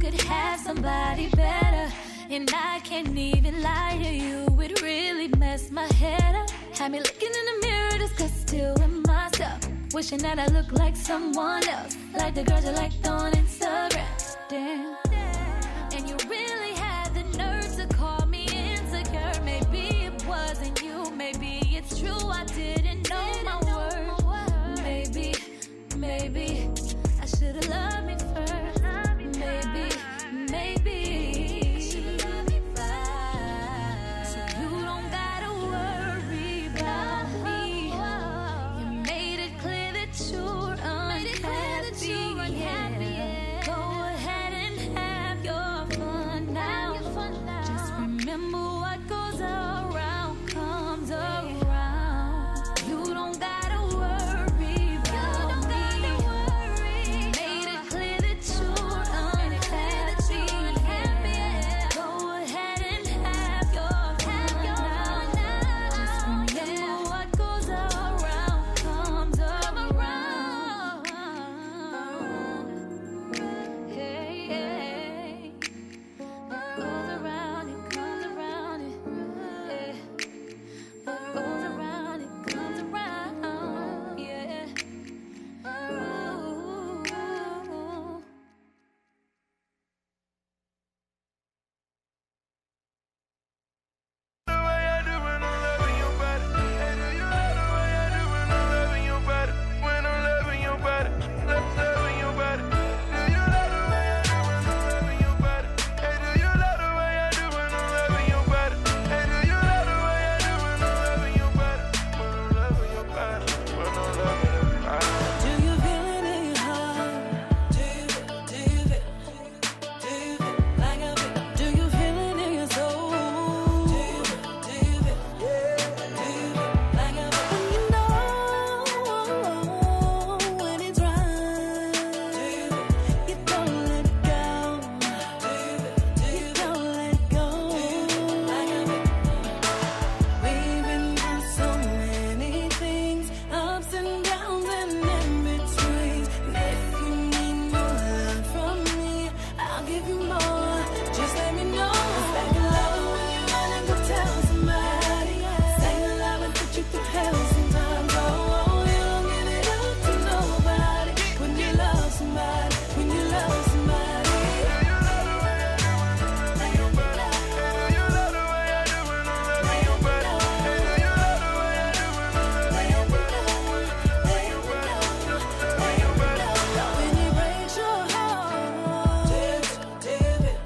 could have somebody better. And I can't even lie to you, it really messed my head up. Had me looking in the mirror, disgusted still with myself. Wishing that I looked like someone else, like the girls you liked on Instagram. Damn. And you really had the nerve to call me insecure. Maybe it wasn't you, maybe it's true, I didn't know my worth. Maybe I should've loved me first. Maybe I should've loved me first. So you don't gotta worry about me. You made it clear that you're unhappy. Yeah. Go ahead and have your fun now. Just remember what goes around comes around. You don't gotta worry about me. You made it clear that you're unhappy. Go ahead and have your fun now. Just remember what goes around comes around. Hey, hey. What goes around, it comes around. Yeah. What goes around, it comes around. Yeah. Ooh. The way I do when I'm loving your body. Hey, do you love the way I do when I'm loving your body? When I'm loving your body, loving your body. Do you love the way I do when I'm loving your body? Hey, do you love the way I do when I'm loving your body? Hey, do you love the way I do when I'm loving your body? When I'm loving your body, when I'm loving your body. Do you feel it in your heart? Do you feel it? Do you feel like I feel? Do you feel it in your soul? Do you feel it? Do you feel like I feel? When you know when it's right, you don't let it go. You don't let it go. Like I feel. We've been through so many things, ups and downs and in between. And if you need more love from me, I'll give you more. Just let me know. It's like a lover when you run and go tell somebody. Say the love and put you through hell sometimes. Oh, you don't give it up to nobody. When you love somebody, when you love somebody. Do you love the way I do when I'm loving your body? Hey, do you love the way I do when I'm loving your body? Hey, do you love the way I do when I'm loving your body? When I'm loving your body, loving your body. When it breaks your heart, do you feel?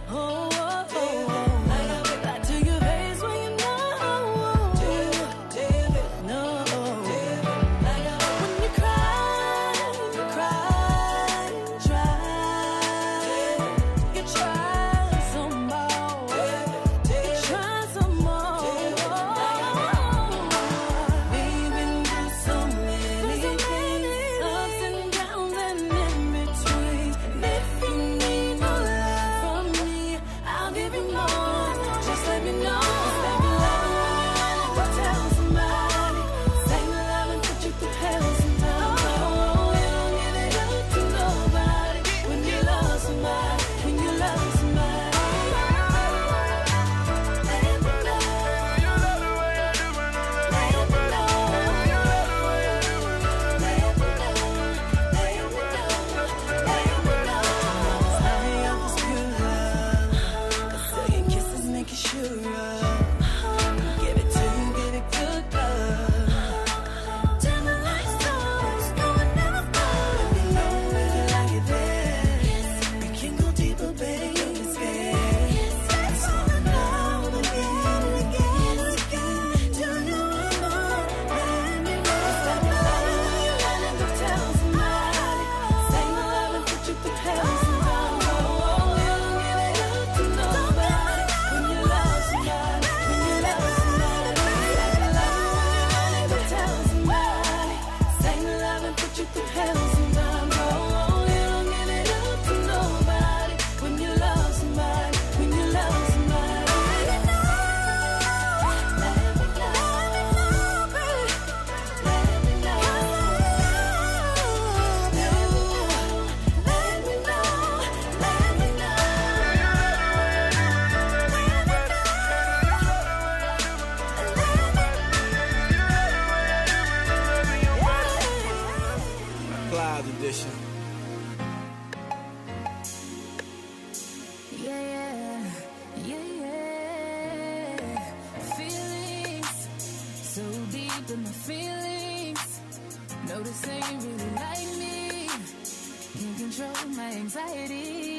Notice ain't really like me. Can't control my anxiety.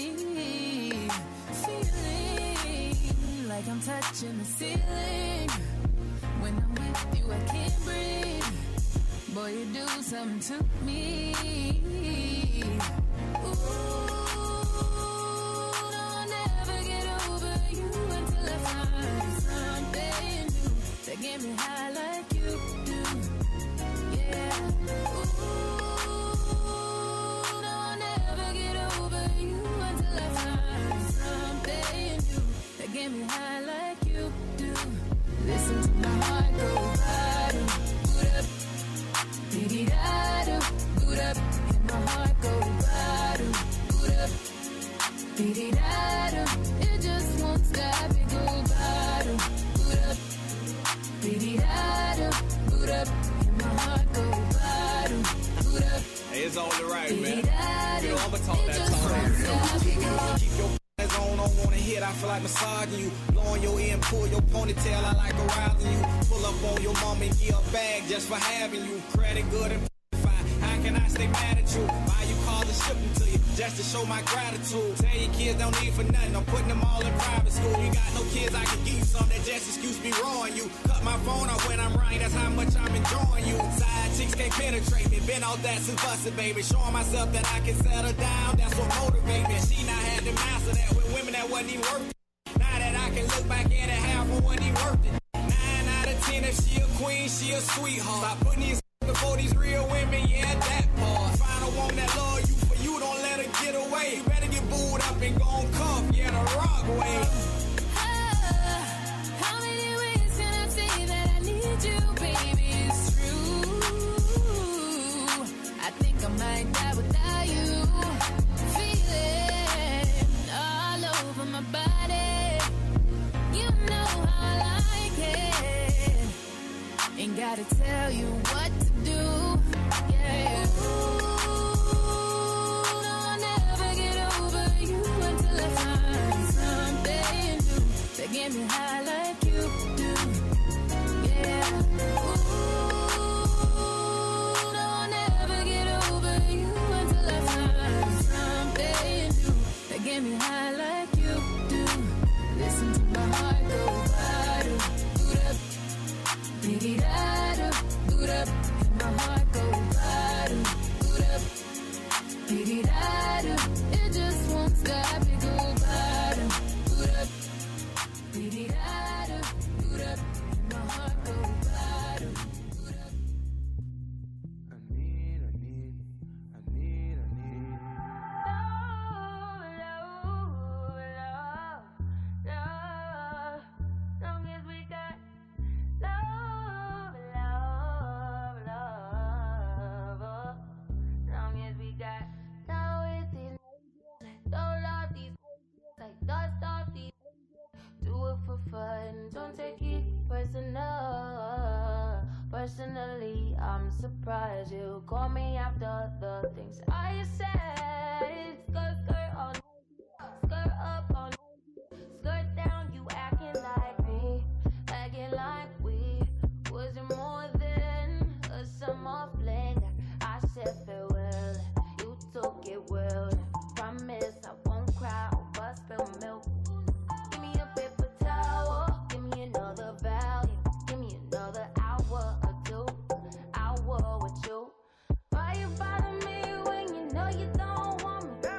Feeling like I'm touching the ceiling. When I'm with you, I can't breathe. Boy, you do something to me. Ooh, no, I'll never get over you until I find something new that get me high like you do. Yeah. Ooh, no, I'll never get over you until I find something new that get me high like you do. Listen to my heart go bottom, boot up, dee-dee-da-do, boot up, and my heart go bottom, boot up, dee-dee-da-do, it just won't stop, it go bottom, boot up, dee-dee-da-do, boot up, and my heart go bottom, boot up. Hey, it's only right, man. Dee-dee-da-do, You know, I'ma talk it that just talk. won't stop, it go. Keep your on, don't wanna hit, I feel like massaging you. Blowing your ear and pull your ponytail, I like arousing you. Pull up on your mom and give a bag just for having you. Credit good and fine, how can I stay mad at you? Buy you cars and ship them to you, just to show my gratitude. Tell your kids don't need for nothing, I'm putting them all in private school. You got no kids, I can give you some, that just excuse me wrong you. Cut my phone off when I'm right, that's how much I'm enjoying you. Side chicks can't penetrate me, been all that since busted, baby. Showing myself that I can settle down, that's what motivate me. She not had to master that with women that wasn't even worth it. Now that I can look back at it, half of wasn't even worth it. 9 out of 10, if she a queen, she a sweetheart. Stop putting these before these real women, yeah, that part. Find a woman that love you for you, don't let her get away. You better get booed up and go on cuff, yeah, the rock way. How many ways can I say that I need you, baby? It's true. I think I might die without you. Feeling all over my body. You know how I like it. Ain't gotta tell you what to do. Yeah. Ooh, no, I'll never get over you until I find something new that get me high like you do. Yeah. Ooh, no, I'll never get over you until I find something new that get me high like you do. Listen to my heart go bottom, boot up, dee-dee-da-do, boot up, and my heart go bottom, boot up, dee-dee-da-do, it just won't stop, it go bottom, boot up, dee-dee-da-do, boot up, and my heart go bottom, boot up. Long as we got love, love, love. Long as we got now it's these don't love these like dust off these. Do it for fun, don't take it personal. Personally, I'm surprised you call me after the things I said. Skirt, skirt all night, skirt up all night, skirt down. You acting like me, acting like we wasn't more than a summer fling. I said farewell, you took it well. Promise I won't cry over spilled milk. Give me a paper towel, give me another value, give me another hour or 2, hour with you. Why you bother me when you know you don't want me?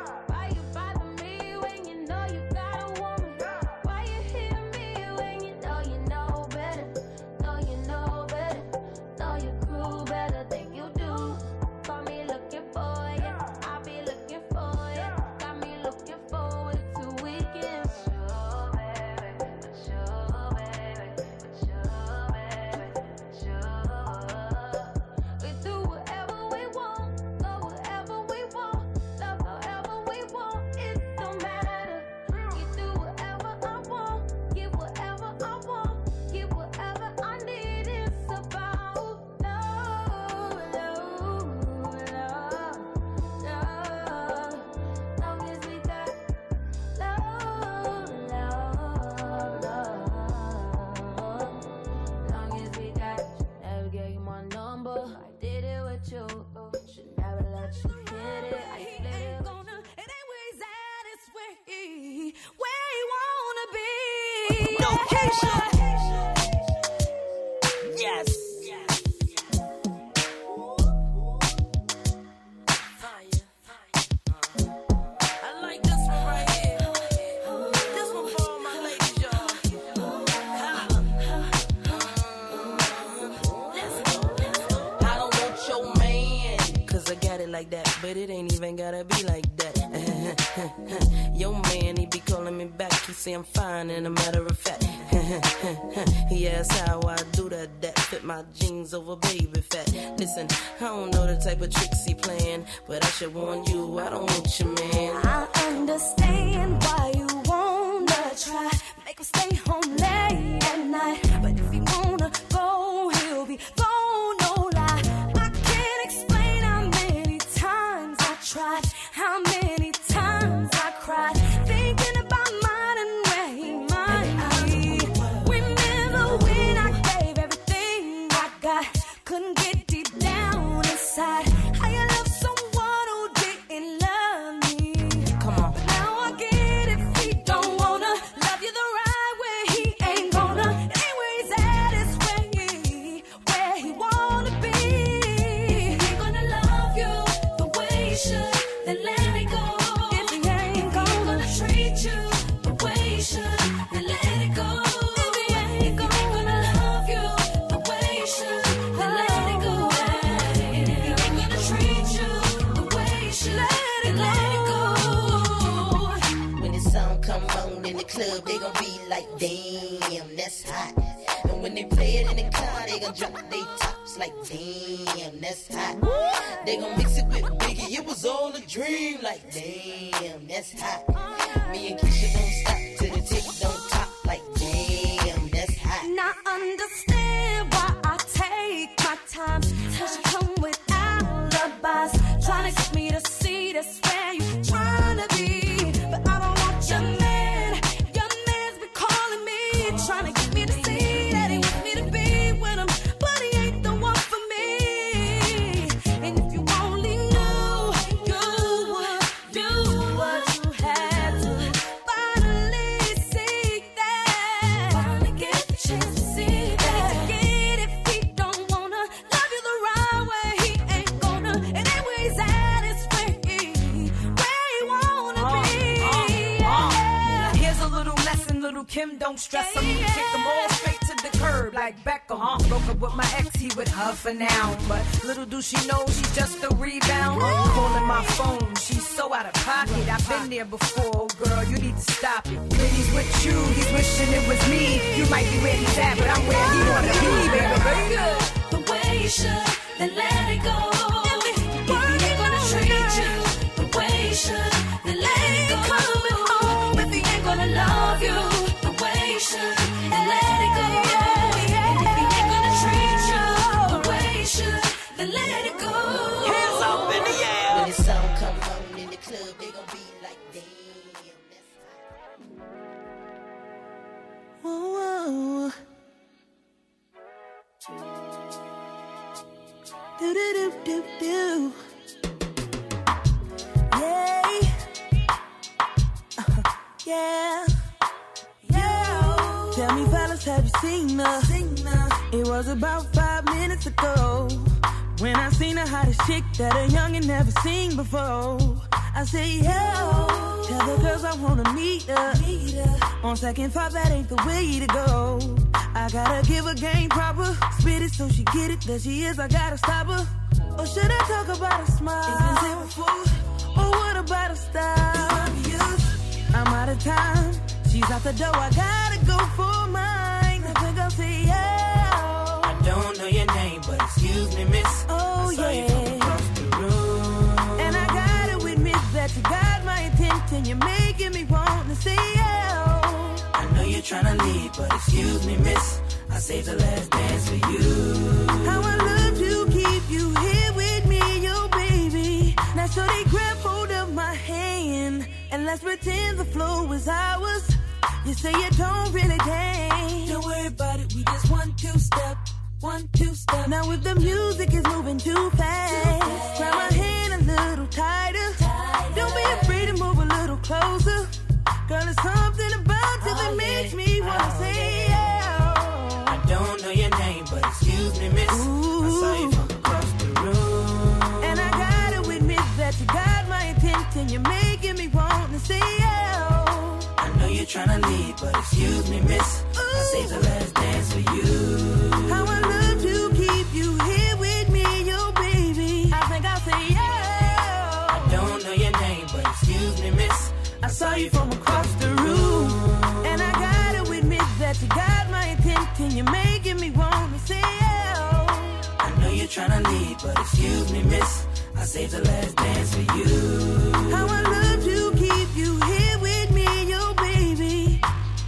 Yo, Keisha. Yes. I like this one right here. This one for all my ladies, y'all. I don't want your man, 'cause I got it like that, but it ain't even gotta be like that. Your man, he be calling me back, he say I'm fine, and a matter of fact, he asks how I do that fit my jeans over baby fat. Listen, I don't know the type of tricks he playing, but I should warn you, I don't want your man. I understand why you wanna try, make him stay home late at night, but if he wanna go, he'll be gone, no lie. I can't explain how many times I tried, how many times I cried, thinking about mine and where he might be. Remember when I gave everything I got, couldn't get deep down inside. How you love someone who didn't love me? Come on. Now I get if he don't wanna love you the right way, he ain't gonna. Anywhere he's at is where he wanna be. If he ain't gonna love you the way he should, then let it go. If he ain't gonna treat you the way he should, then let it go. If he ain't gonna love you the way he should, then let it go. If he ain't gonna treat you the way he should, then let it go. When the song come on in the club, they gon' be like, damn, that's hot. And when they play it in the car, they gon' drop their tops like, damn, that's hot. They gon' mix it with Biggie, it was all a dream, like, damn, that's hot. Me and Keisha don't stop till the tick don't top, like, damn, that's hot. Now understand why I take my time, 'cause you come with alibis, trying to get me to see that's where you trying to be. But I don't want your man. Your man's been calling me, trying to get me to see that he wants me to be with him, but he ain't the one for me. And if you only knew, you would do what you had to. Finally see that. Finally get the chance to see that. Get if he don't wanna love you the right way, he ain't gonna. And anywhere he's at is where he wanna be. Now here's a little lesson, little Kim, don't stress him. Kick them all straight to the curb like Beckham. Broke up with my ex, he with her for now, but little do she know she's just a rebound. Calling my phone, she's so out of pocket. I've been there before, girl, you need to stop it. When he's with you, he's wishing it was me. You might be where he's at, but I'm where he wanna be, baby. The way you should, then let it go. If he ain't gonna treat you the way you should, then let it go. Coming home if he ain't gonna love you the way you should, then let it go. And if he ain't gonna treat you the way you should, then let it go. Hands up in the air. When the song come on in the club, they gon' be like, damn, that's hot. Whoa. Do do do do do. Yay. Yeah. Yeah. Tell me, fellas, have you seen her? It was about 5 minutes ago when I seen the hottest chick that a youngin' never seen before. I say, yo, tell the girls I wanna meet her. On second thought, that ain't the way to go. I gotta give her game proper, spit it so she get it. There she is, I gotta stop her. Or should I talk about a smile? It's been said before. Or what about a style? I'm out of time, she's out the door, I gotta go for mine. I think I'll say, yo, I don't know your name, but excuse me, miss. oh I saw you yeah. from across the room. And I gotta admit that you got my attention. You're making me want to say, oh. I know you're tryna leave, but excuse me, miss. I saved the last dance for you. How I love to keep you here with me, yo baby. Now so they grab hold of my hand and let's pretend the flow is ours. You say you don't really dance. Don't worry about it, we just 1-2 step. 1-2 step. Now if the music is moving too fast, grab my hand a little tighter. Don't be afraid to move a little closer. Girl, there's something about you that makes me wanna say, you're making me want to say oh. I know you're trying to leave, but excuse me, miss. I saved the last dance for you. How I love to keep you here with me, yo baby. I think I'll say yeah. I don't know your name, but excuse me, miss. I saw you from across the room, and I gotta admit that you got my attention. You're making me want to say oh. I know you're trying to leave, but excuse me, miss. I saved the last dance for you. How I love to keep you here with me, yo baby.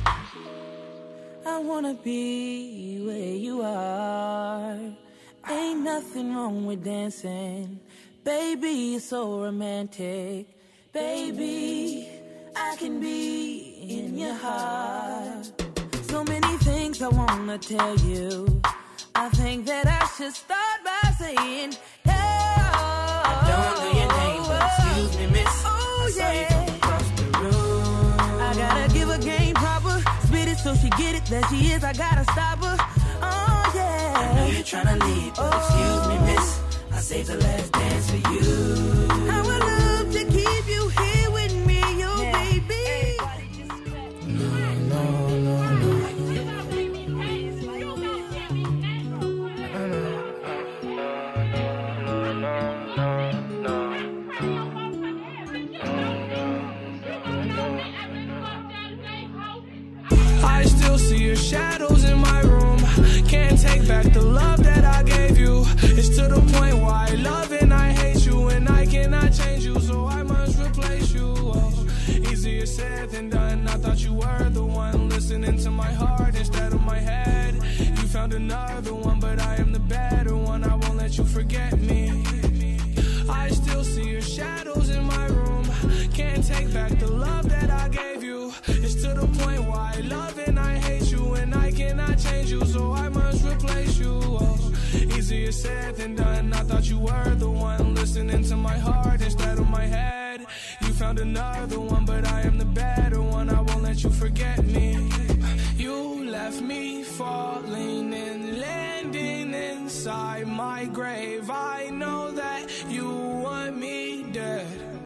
I wanna be where you are. Ain't nothing wrong with dancing. Baby, you're so romantic. Baby, I can be in your heart. So many things I wanna tell you. I think that I should start by saying, I don't know your name, but excuse me, miss. I saw you from across the room. I gotta give her game proper. Spit it so she get it. There she is, I gotta stop her. Oh yeah. I know you're trying to leave, but excuse me, miss. I saved the last dance for you. How I love to keep you here with me, yo baby. I still see your shadows in my room. Can't take back the love that I gave you. It's to the point where I love and I hate you, and I cannot change you, so I must replace you. Oh, easier said than done. I thought you were the one listening to my heart instead of my head. You found another one, but I am the better one. I won't let you forget me. I still see your shadows in my room. Can't take back the love that I gave you. It's to the point where I love and I hate you, and I cannot change you, so I must replace you. Oh, easier said than done. I thought you were the one listening to my heart instead of my head. You found another one, but I am the better one. I won't let you forget me. You left me falling and landing inside my grave. I know that you want me dead.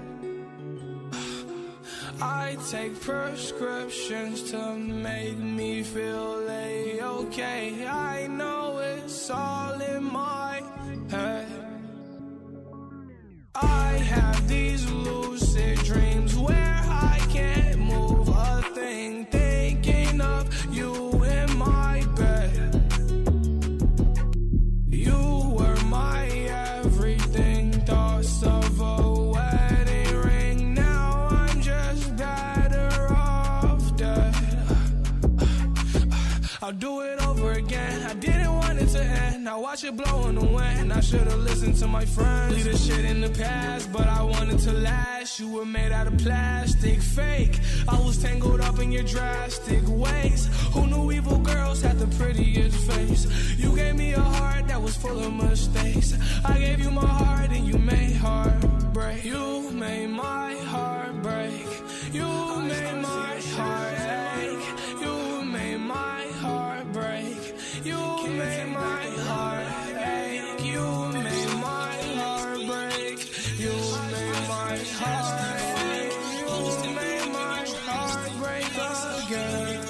I take prescriptions to make me feel okay. I know it's all in my head. I have these lucid dreams where I can't move a thing, thinking of you in my bed. You were my everything, thoughts of a wedding ring. Now I'm just better off dead. I'll do it over again. I didn't want it to end. Now watch it blow in the wind. I should've listened to my friends. Leave the shit in the past, but I wanted to last. You were made out of plastic, fake. I was tangled up in your drastic ways. Who knew evil girls had the prettiest face? You gave me a heart that was full of mistakes. I gave you my heart and you made heartbreak. You made my heart break. You made my heart ache. You made my heart break. You made my heart ache. You made my heart break. You made my heart ache. You made my heart break again.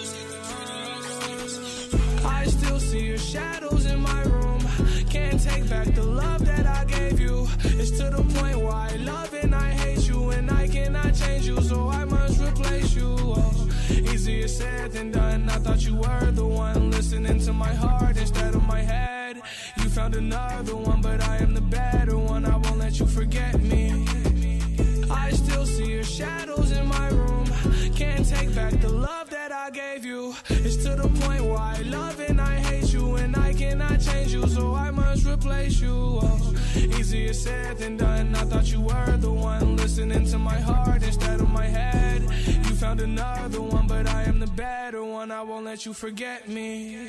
I still see your shadows in my room. Can't take back the love that I gave you. It's to the point where I love and I hate you, and I cannot change you, so I must replace you. Oh, easier said than done. I thought you were the one listening to my heart instead of my head. You found another one, but I am the better one. I won't let you forget me. I still see your shadows in my room. Can't take back the love that I gave you. It's to the point where I love and I hate you, and I cannot change you, so I must replace you. Oh, easier said than done. I thought you were the one listening to my heart instead of my head. You found another one, but I am the better one. I won't let you forget me.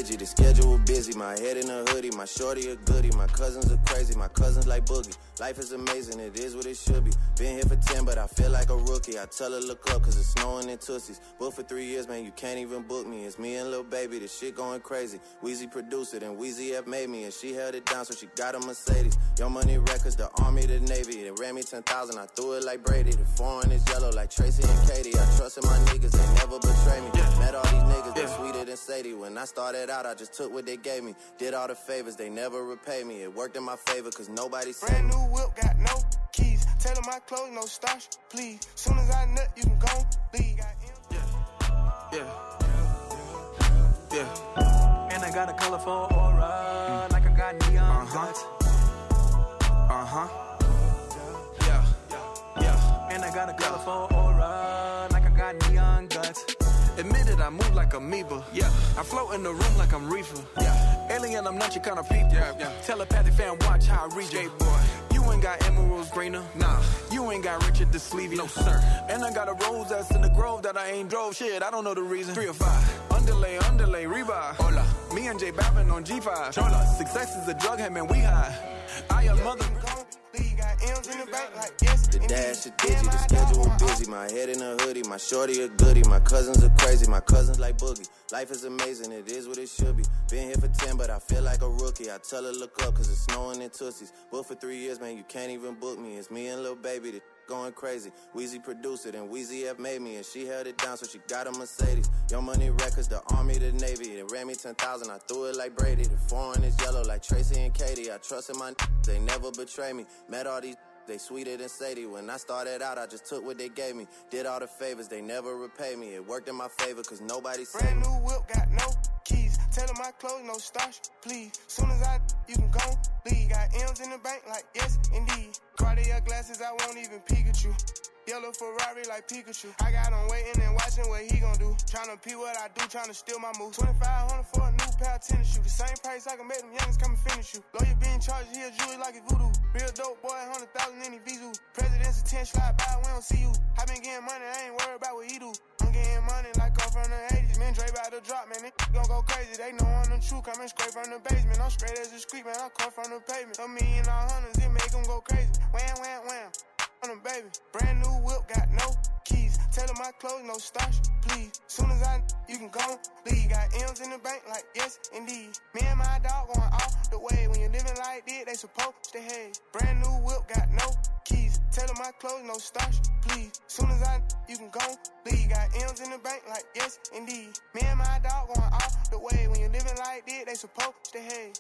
digi, the schedule busy. My head in a hoodie, my shorty a goodie. My cousins are crazy, my cousins like Boogie. Life is amazing, it is what it should be. Been here for 10, but I feel like a rookie. I tell her look up, cause it's snowing in Tootsies. Booked for 3 years, man, you can't even book me. It's me and Lil Baby, the shit going crazy. Weezy produced it, and Weezy F made me. And she held it down, so she got a Mercedes. Young Money Records, the Army, the Navy. They ran me 10,000, I threw it like Brady. The foreign is yellow like Tracy and Katie. I trust in my niggas, they never betray me. Met all these niggas, they sweeter than Sadie. When I started out, I just took what they gave me. Did all the favors, they never repay me. It worked in my favor, cause nobody said brand new whip, got no keys. Tailor my clothes, no starch, please. Soon as I nut, you can go leave. And I got a colorful aura, like I got neon guts. And I got a colorful aura, like I got neon guts. Admit it, I move like amoeba. Yeah, I float in the room like I'm reefer. Yeah, alien, I'm not your kind of people. Yeah. Telepathic fan, watch how I read you. Boy, you ain't got emeralds greener. Nah, you ain't got Richard the Sleevey. No sir. And I got a rose that's in the grove that I ain't drove. Shit, I don't know the reason. 3 or 5. Underlay, revive. Hola, me and J Balvin on G5. Chola, success is a drug, hey man, we high. I am mother. The dash is digi, the schedule busy. My head in a hoodie, my shorty a goodie. My cousins are crazy, my cousins like Boogie. Life is amazing, it is what it should be. Been here for 10, but I feel like a rookie. I tell her look up, cause it's snowing in Tootsies. Booked for 3 years, man, you can't even book me. It's me and Lil Baby, the going crazy. Weezy produced it, and Weezy F made me. And she held it down, so she got a Mercedes. Young Money Records, the Army, the Navy. They ran me 10,000, I threw it like Brady. The foreign is yellow like Tracy and Katie. I trust in my they never betray me. Met all these they sweeter than Sadie. When I started out, I just took what they gave me. Did all the favors, they never repay me. It worked in my favor, cause nobody said brand new whip, got no keys. Tailor my clothes, no starch, please. Soon as I, you can go leave. Got M's in the bank, like yes, indeed. Cartier glasses, I won't even peek at you. Yellow Ferrari like Pikachu. I got him waiting and watching what he gon' do. Tryna pee what I do, tryna steal my moves. 2,500 for a new pair of tennis shoes. The same price I can make them youngins come and finish you. Lawyer being charged, he a jewelry like it's voodoo. Real dope boy, 100,000 in his Vizu. President's a 10 slide by, we don't see you. I been getting money, I ain't worried about what he do. I'm getting money like I'm from the 80s. Man, Dre about to drop, man, they gon' go crazy. They know I'm the truth, coming straight from the basement. I'm straight as a street, man, I come from the pavement. A million all hundreds, it make them go crazy. Wham, wham, wham. On them, baby. Brand new whip, got no keys. Tailor my clothes, no starch, please. Soon as I, you can go leave. Got M's in the bank, like yes, indeed. Me and my dog going off the way. When you're living like this, they supposed to hate. Brand new whip, got no keys. Tailor my clothes, no starch, please. Soon as I, you can go leave. Got M's in the bank, like yes, indeed. Me and my dog going off the way. When you're living like this, they supposed to hate.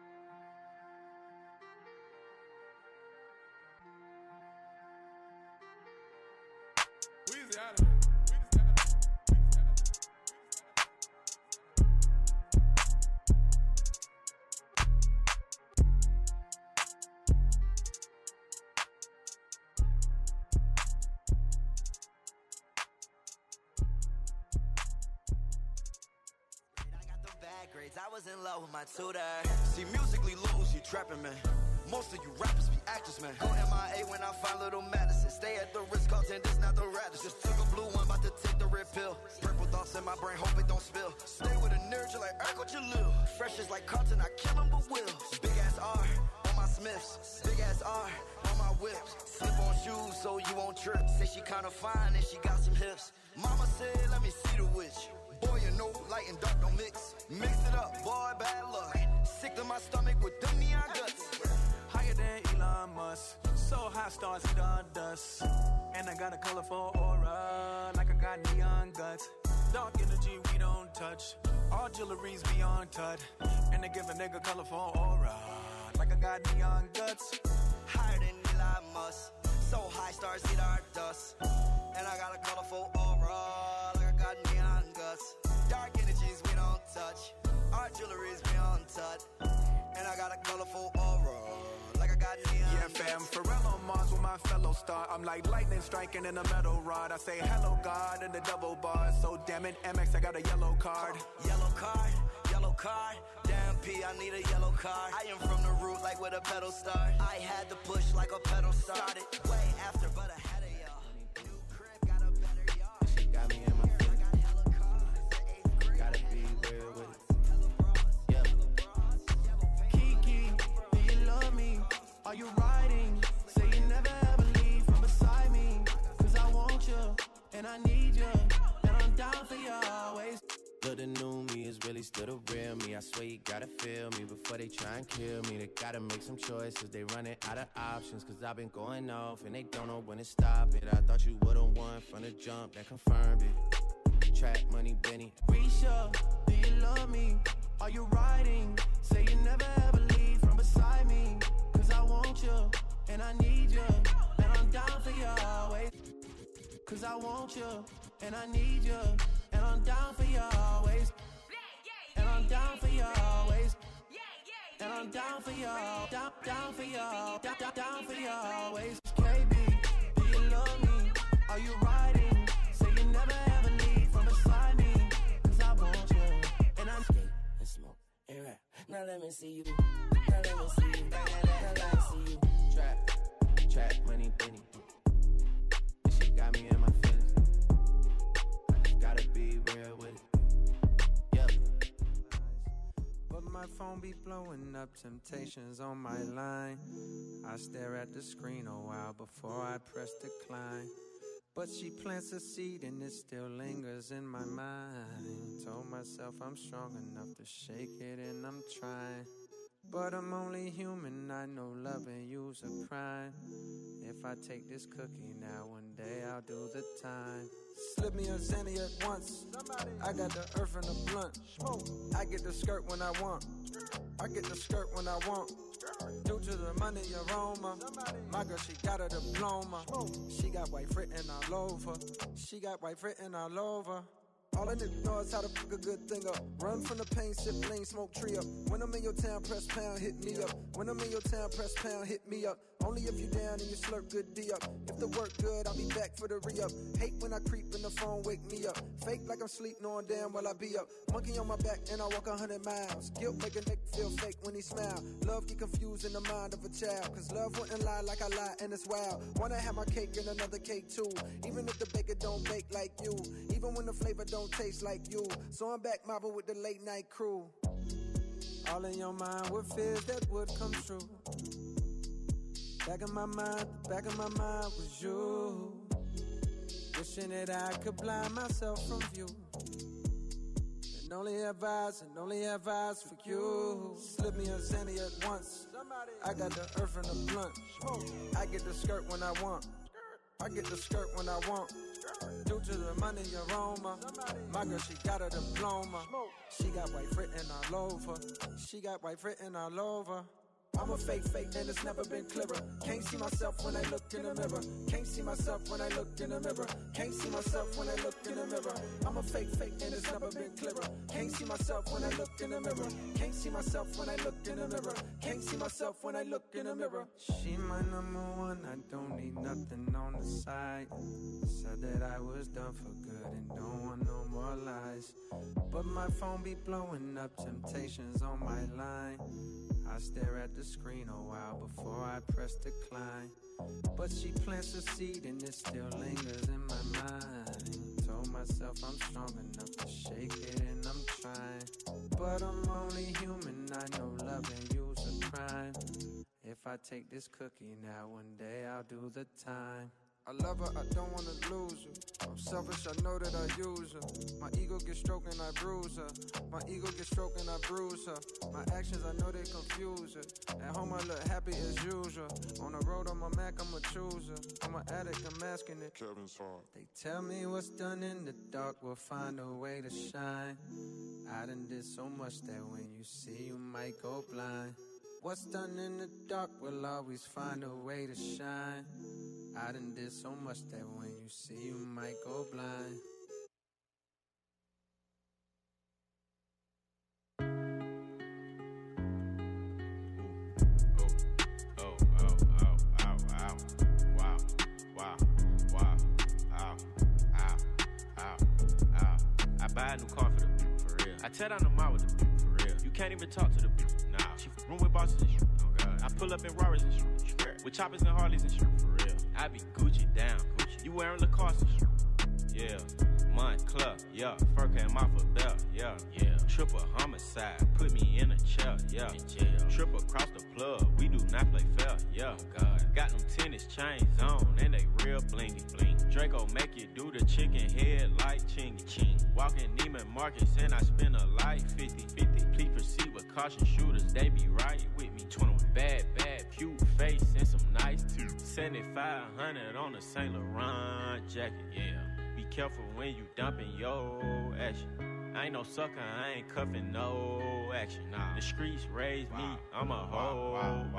I was in love with my tutor. See, musically, Lil Uzi trapping, man. Most of you rappers be actors, man. Go MIA when I find little Madison. Stay at the Ritz-Carlton, this not the Radisson. Just took a blue one, about to take the red pill. Purple thoughts in my brain, hope it don't spill. Stay with a nerd, you like Urkel Jalil. Fresh is like Carlton, I kill him but will. Big ass R on my Smiths. Big ass R on my whips. Slip on shoes so you won't trip. Say she kinda fine and she got some hips. Mama said, let me see the witch. Boy, you know, light and dark don't mix. Mix it up, boy, bad luck. Sick to my stomach with them neon guts. Higher than Elon Musk. So high, stars eat on dust. And I got a colorful aura, like I got neon guts. Dark energy we don't touch. All jewelry's beyond touch. And they give a nigga colorful aura, like I got neon guts. Higher than Elon Musk. So high, stars eat our dust. And I got a colorful aura, like I got neon guts. Dark energies we don't touch. Our jewelry's beyond touch. And I got a colorful aura, like I got neon yeah, fam, Pharrell on Mars with my fellow star. I'm like lightning striking in a metal rod. I say hello God in the double bars. So damn it, MX, I got a yellow card. Yellow card, yellow card. Damn P, I need a yellow card. I am from the root like where the pedal start. I had to push like a pedal started. Way after, but ahead of y'all. New crib, got a better yard. She got me in my feelings. Gotta be real with it. and I need you, and I'm down for you always. Look, the new me is really still the real me. I swear you gotta feel me before they try and kill me. They gotta make some choices, they running out of options. Cause I've been going off and they don't know when to stop it. I thought you would've won from the jump, that confirmed it. Trap money, Benny. Risha, do you love me? Are you riding? Say you never ever leave from beside me. Cause I want you, and I need you, and I'm down for you always. Cause I want you, and I need you, and I'm down for you always. And I'm down for you always. And I'm down for you, down for you, down for you always. KB, do you love me? Are you riding? Say you never ever leave from beside me. Cause I want you, and I'm skate and smoke and rap. Now let me see you. Now let me see you. Now let me see you. Trap money, Benny. This shit got me in my feelings. I just gotta be real with it. Yep. But my phone be blowing up temptations on my line. I stare at the screen a while before I press decline. But she plants a seed and it still lingers in my mind. Told myself I'm strong enough to shake it and I'm trying. But I'm only human, I know loving you's a crime. If I take this cookie now, one day I'll do the time. Slip me a Xanny at once. I got the earth and the blunt. I get the skirt when I want. I get the skirt when I want. Due to the money aroma, my girl, she got a diploma. She got white written all over. She got white written all over. All I need to know is how to fuck a good thing up. Run from the pain, sip lean, smoke tree up. When I'm in your town, press pound, hit me up. When I'm in your town, press pound, hit me up. Only if you down and you slurp good D up. If the work good, I'll be back for the re-up. Hate when I creep in the phone, wake me up. Fake like I'm sleep, knowing damn well I be up. Monkey on my back and I walk 100 miles. Guilt make a nigga feel fake when he smile. Love get confused in the mind of a child. Cause love wouldn't lie like I lie and it's wild. Wanna have my cake and another cake too. Even if the baker don't bake like you. Even when the flavor don't taste like you. So I'm back mobbing with the late night crew. All in your mind with fears that would come true. Back in my mind was you. Wishing that I could blind myself from view. And only have eyes for you. Slip me a Xanny at once. I got the earth and the blunt. I get the skirt when I want. I get the skirt when I want. Due to the money aroma, my girl, she got a diploma. She got white written all over. She got white written all over. I'm a fake and it's never been clearer. Can't see myself when I look in the mirror. Can't see myself when I look in the mirror. Can't see myself when I look in the mirror. I'm a fake and it's never been clearer. Can't see myself when I look in the mirror. Can't see myself when I look in the mirror. Can't see myself when I look in the mirror. She my number one, I don't need nothing on the side. Said that I was done for good and don't want no more lies. But my phone be blowing up temptations on my line. I stare at the screen a while before I press decline. But she plants a seed and it still lingers in my mind. Told myself I'm strong enough to shake it and I'm trying. But I'm only human, I know loving you's a crime. If I take this cookie now, one day I'll do the time. I love her, I don't wanna lose her. I'm selfish, I know that I use her. My ego gets stroked and I bruise her. My ego gets stroked and I bruise her. My actions, I know they confuse her. At home, I look happy as usual. On the road, I'm a Mac, I'm a chooser. I'm an addict, I'm asking it. Kevin's heart. They tell me what's done in the dark will find a way to shine. I done did so much that when you see, you might go blind. What's done in the dark will always find a way to shine. I done did so much that when you see, you might go blind. I buy a new car for the people, for real. I tear down the mall with the people, for real. You can't even talk to the people, nah. She room with bosses and shit, oh God. I pull up in Rarers and shit, with choppers and Harleys and shit, for real. I be Gucci down, Gucci. You wearing Lacoste and shit, yeah. Montclair, yeah. Fur came off a belt, yeah. Triple homicide, put me in a chair, yeah. Triple across the plug, we do not play fair, yeah. Got them tennis chains on, and they real blingy. Draco make you do the chicken head like chingy. Walking Neiman Marcus, and I spend a life 50-50. Please proceed with caution, shooters, they be right with me. 21. Bad, cute face, and some nice teeth. 7,500 on a Saint Laurent jacket, yeah. Be careful when you dumping your action. I ain't no sucker, I ain't cuffing no action. Nah. The streets raised me, I'm a hoe.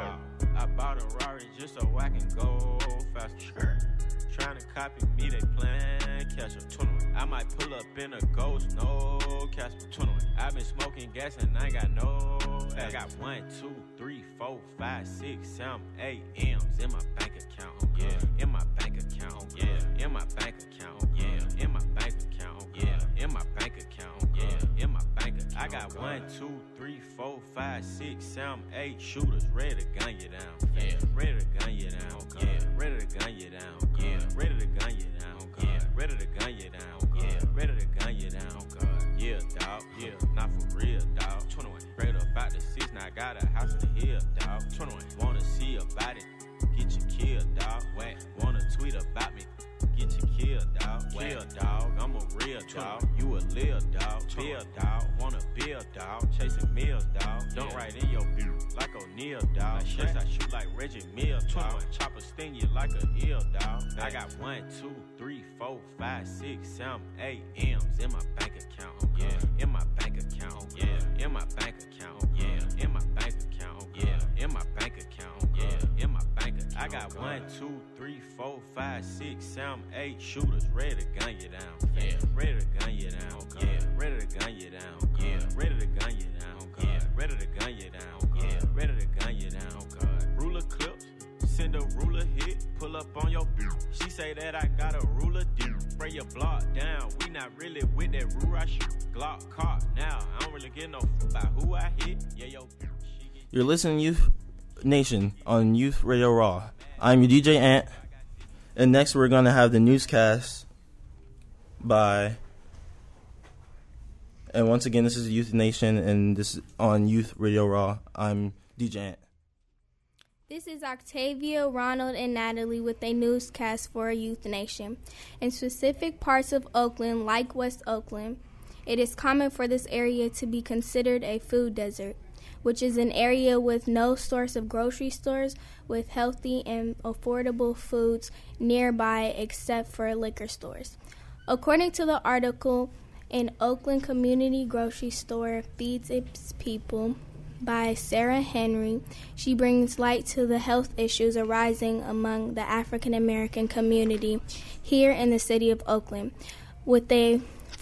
I bought a Rari just so I can go faster. Trying to copy me, they plan catch up. 21. I might pull up in a ghost, no Casper. 21. I been smoking gas and I got no action. I got 1, 2, 3, 4, 5, 6, 7, 8 M's in my bank account. Yeah, in my bank account. Yeah, in my bank account. Yeah, in my bank account. Yeah, in my bank account. Yeah, in my bank account. I got 1, 2, 3, 4, 5, 6, 7, 8 shooters ready to gun you down. Yeah, ready to gun you down. Yeah, ready to gun you down. Yeah, ready to gun you down. Yeah, ready to gun you down. Yeah, ready to gun you down. Yeah, dog. Yeah, not for real, dog. 21. Straight up out the 6, now I got a house in the hill, dog. 21. Wanna see about it? Get you killed, dog. Whack. Wanna tweet about me? Get you killed, dog. Kill, dog. I'm a real dog. You a lil dog. Bill, dog. Wanna build, dog. Chasing meals, dog. Don't write in your beat like O'Neal, dog. Yes, I shoot like Reggie Mills, dog. Chopper sting you like a eel, dog. I got 1, 2, 3, 4, 5, 6, 7, 8 M's in my bank account. Yeah, in my bank account. Yeah, in my bank account. Yeah, in my bank account. Yeah, in my bank account. Yeah, in my bank account. I got 1, 2, 3, 4, 5, 6, 7, 8 shooters ready to gun you down. Yeah, ready to gun you down. Yeah, ready to gun you down. Yeah, ready to gun you down. Yeah, ready to gun you down. Yeah, ready to gun you down. Ruler clips, send a ruler hit, pull up on your beat. She say that I got a ruler deep. Spray your block down. We not really with that rule I shoot. Glock caught now. I don't really get no about who I hit. Yeah, yo. You're listening to Youth Nation on Youth Radio Raw. I'm your DJ Ant. And next we're going to have the newscast by... And once again, this is Youth Nation, and this is on Youth Radio Raw. I'm DJ Ant. This is Octavia, Ronald, and Natalie with a newscast for Youth Nation. In specific parts of Oakland, like West Oakland, it is common for this area to be considered a food desert, which is an area with no source of grocery stores with healthy and affordable foods nearby except for liquor stores. According to the article, an Oakland community grocery store feeds its people by Sarah Henry. She brings light to the health issues arising among the African American community here in the city of Oakland. With a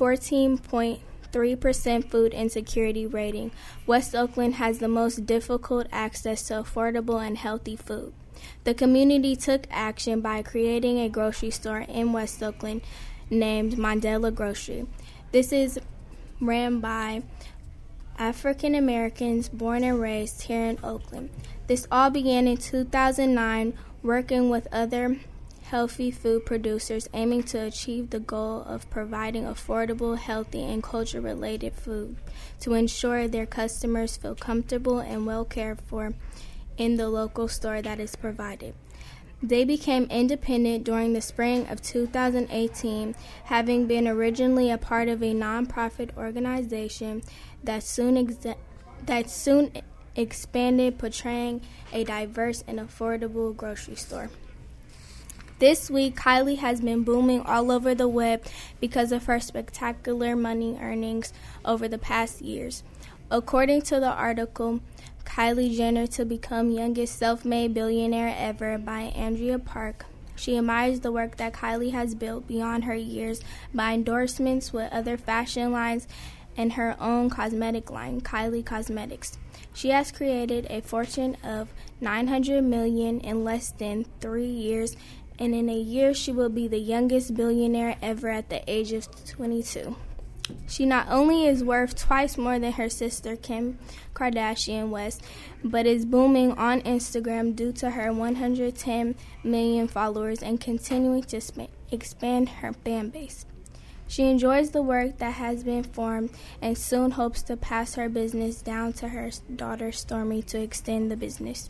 14.3% food insecurity rating, West Oakland has the most difficult access to affordable and healthy food. The community took action by creating a grocery store in West Oakland named Mandela Grocery. This is ran by African Americans born and raised here in Oakland. This all began in 2009, working with other healthy food producers aiming to achieve the goal of providing affordable, healthy, and culture-related food to ensure their customers feel comfortable and well cared for in the local store that is provided. They became independent during the spring of 2018, having been originally a part of a nonprofit organization that soon expanded, portraying a diverse and affordable grocery store. This week, Kylie has been booming all over the web because of her spectacular money earnings over the past years. According to the article, Kylie Jenner to become youngest self-made billionaire ever by Andrea Park. She admires the work that Kylie has built beyond her years by endorsements with other fashion lines and her own cosmetic line, Kylie Cosmetics. She has created a fortune of $900 million in less than 3 years, and in a year she will be the youngest billionaire ever at the age of 22. She not only is worth twice more than her sister Kim Kardashian West, but is booming on Instagram due to her 110 million followers and continuing to expand her fan base. She enjoys the work that has been formed and soon hopes to pass her business down to her daughter Stormy to extend the business.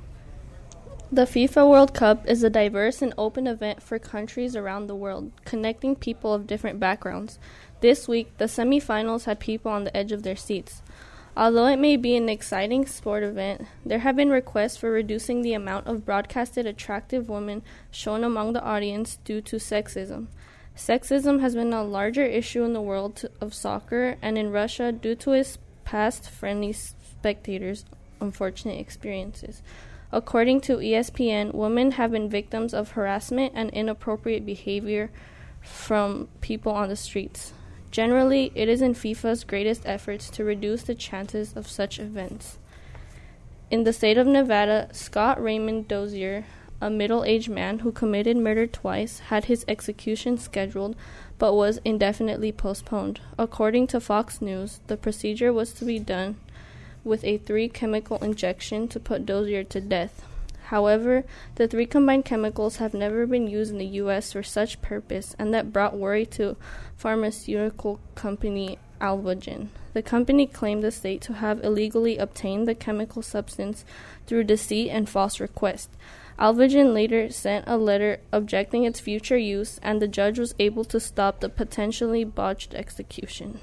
The FIFA World Cup is a diverse and open event for countries around the world, connecting people of different backgrounds. This week, the semifinals had people on the edge of their seats. Although it may be an exciting sport event, there have been requests for reducing the amount of broadcasted attractive women shown among the audience due to sexism. Sexism has been a larger issue in the world of soccer and in Russia due to its past friendly spectators' unfortunate experiences. According to ESPN, women have been victims of harassment and inappropriate behavior from people on the streets. Generally, it is in FIFA's greatest efforts to reduce the chances of such events. In the state of Nevada, Scott Raymond Dozier, a middle-aged man who committed murder twice, had his execution scheduled but was indefinitely postponed. According to Fox News, the procedure was to be done with a 3-chemical injection to put Dozier to death. However, the 3 combined chemicals have never been used in the U.S. for such purpose, and that brought worry to pharmaceutical company Alvogen. The company claimed the state to have illegally obtained the chemical substance through deceit and false request. Alvogen later sent a letter objecting its future use, and the judge was able to stop the potentially botched execution.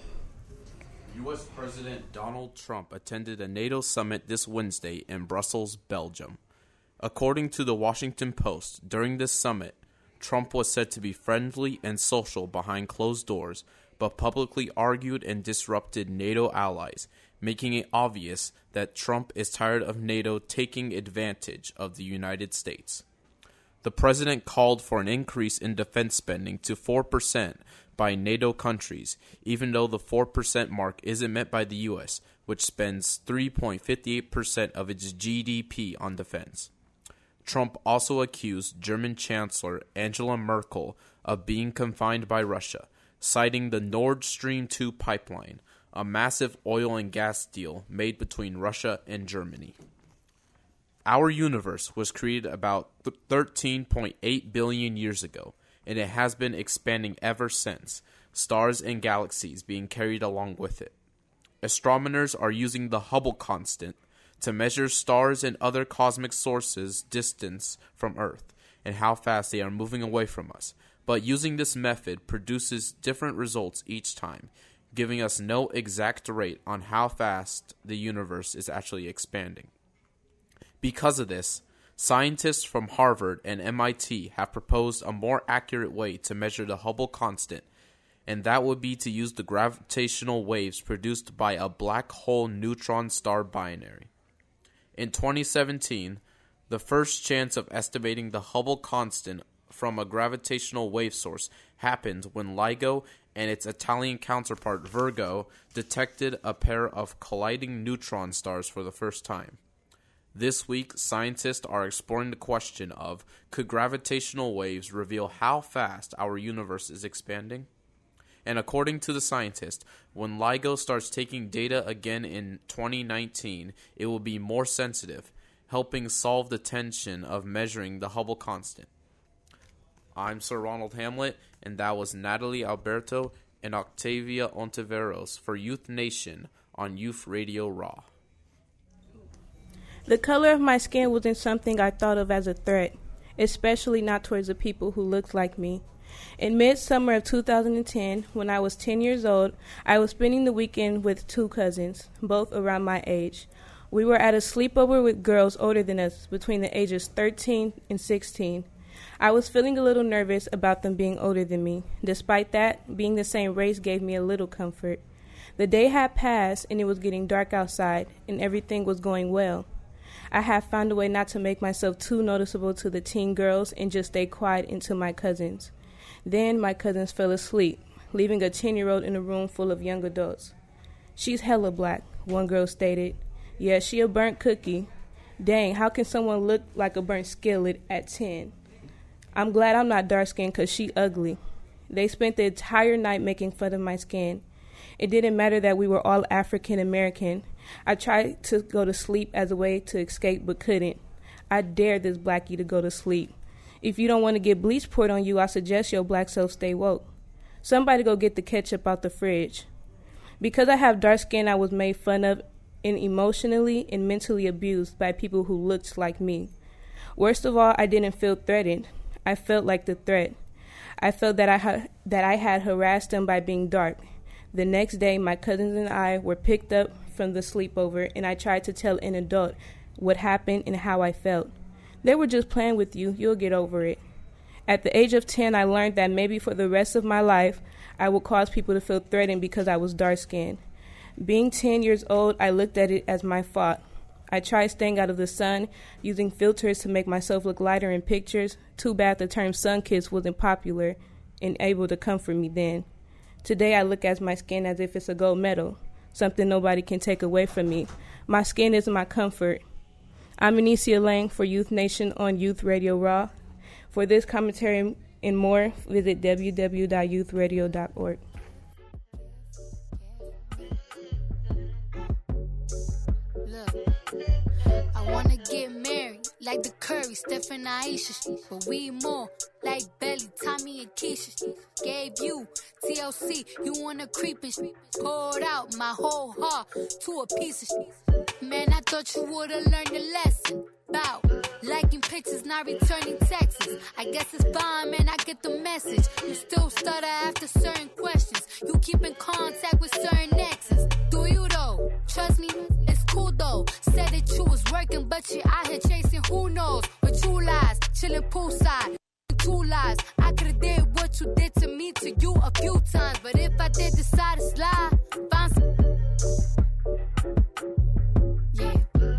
U.S. President Donald Trump attended a NATO summit this Wednesday in Brussels, Belgium. According to the Washington Post, during this summit, Trump was said to be friendly and social behind closed doors, but publicly argued and disrupted NATO allies, making it obvious that Trump is tired of NATO taking advantage of the United States. The president called for an increase in defense spending to 4% by NATO countries, even though the 4% mark isn't met by the U.S., which spends 3.58% of its GDP on defense. Trump also accused German Chancellor Angela Merkel of being confined by Russia, citing the Nord Stream 2 pipeline, a massive oil and gas deal made between Russia and Germany. Our universe was created about 13.8 billion years ago, and it has been expanding ever since, stars and galaxies being carried along with it. Astronomers are using the Hubble constant to measure stars and other cosmic sources' distance from Earth and how fast they are moving away from us. But using this method produces different results each time, giving us no exact rate on how fast the universe is actually expanding. Because of this, scientists from Harvard and MIT have proposed a more accurate way to measure the Hubble constant, and that would be to use the gravitational waves produced by a black hole neutron star binary. In 2017, the first chance of estimating the Hubble constant from a gravitational wave source happened when LIGO and its Italian counterpart Virgo detected a pair of colliding neutron stars for the first time. This week, scientists are exploring the question of, could gravitational waves reveal how fast our universe is expanding? And according to the scientist, when LIGO starts taking data again in 2019, it will be more sensitive, helping solve the tension of measuring the Hubble constant. I'm Sir Ronald Hamlet, and that was Natalie Alberto and Octavia Ontiveros for Youth Nation on Youth Radio Raw. The color of my skin wasn't something I thought of as a threat, especially not towards the people who looked like me. In midsummer of 2010, when I was 10 years old, I was spending the weekend with 2 cousins, both around my age. We were at a sleepover with girls older than us, between the ages 13 and 16. I was feeling a little nervous about them being older than me. Despite that, being the same race gave me a little comfort. The day had passed, and it was getting dark outside, and everything was going well. I had found a way not to make myself too noticeable to the teen girls and just stay quiet into my cousins. Then my cousins fell asleep, leaving a 10-year-old in a room full of young adults. "She's hella black," one girl stated. "Yeah, she a burnt cookie. Dang, how can someone look like a burnt skillet at 10? I'm glad I'm not dark-skinned because she ugly." They spent the entire night making fun of my skin. It didn't matter that we were all African-American. I tried to go to sleep as a way to escape but couldn't. I dared this blackie to go to sleep. "If you don't want to get bleach poured on you, I suggest your black self stay woke." Somebody go get the ketchup out the fridge. Because I have dark skin, I was made fun of and emotionally and mentally abused by people who looked like me. Worst of all, I didn't feel threatened. I felt like the threat. I felt that I had harassed them by being dark. The next day, my cousins and I were picked up from the sleepover, and I tried to tell an adult what happened and how I felt. They were just playing with you. You'll get over it. At the age of 10, I learned that maybe for the rest of my life, I would cause people to feel threatened because I was dark-skinned. Being 10 years old, I looked at it as my fault. I tried staying out of the sun, using filters to make myself look lighter in pictures. Too bad the term sun-kissed wasn't popular and able to comfort me then. Today, I look at my skin as if it's a gold medal, something nobody can take away from me. My skin is my comfort. I'm Anicia Lang for Youth Nation on Youth Radio Raw. For this commentary and more, visit www.youthradio.org. I wanna get married like the Curry, Steph and Aisha, but we more like Belly, Tommy and Keisha. Gave you TLC, you wanna creep and poured out my whole heart to a piece of shit. Man, I thought you would've learned a lesson about liking pictures, not returning texts. I guess it's fine, man, I get the message. You still stutter after certain questions. You keep in contact with certain exes. Do you though? Trust me, it's cool though. Said that you was working, but you out here chasing who knows. But you lies, chilling poolside. Two lies, I could've did what you did to me to you a few times. But if I did decide to slide, find some. Yeah.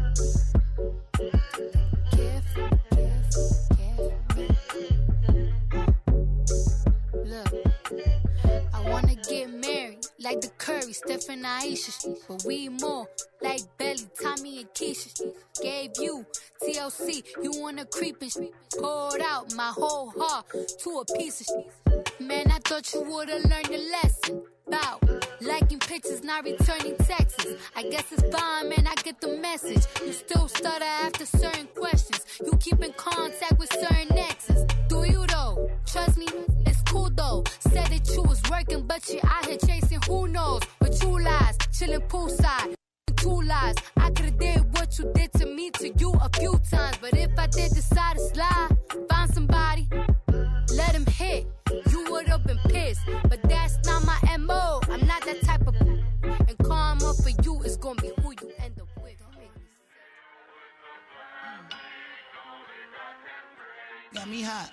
Look, I wanna get married like the Curry, Steph and Aisha, but we more like Belly, Tommy and Keisha. Gave you TLC, you wanna creep and poured out my whole heart to a piece of shit. Man, I thought you would've learned a lesson about liking pictures, not returning texts. I guess it's fine, man, I get the message. You still stutter after certain questions. You keep in contact with certain exes. Do you though? Trust me, it's cool though. Said that you was working, but you out here chasing who knows. But you lies, chilling poolside. Two lies, I could've did what you did to me to you a few times. But if I did decide to slide, find somebody, let him hit. You would've been pissed, but that's not my MO. I'm not that type of. And karma for you is gonna be who you end up with. Got me hot.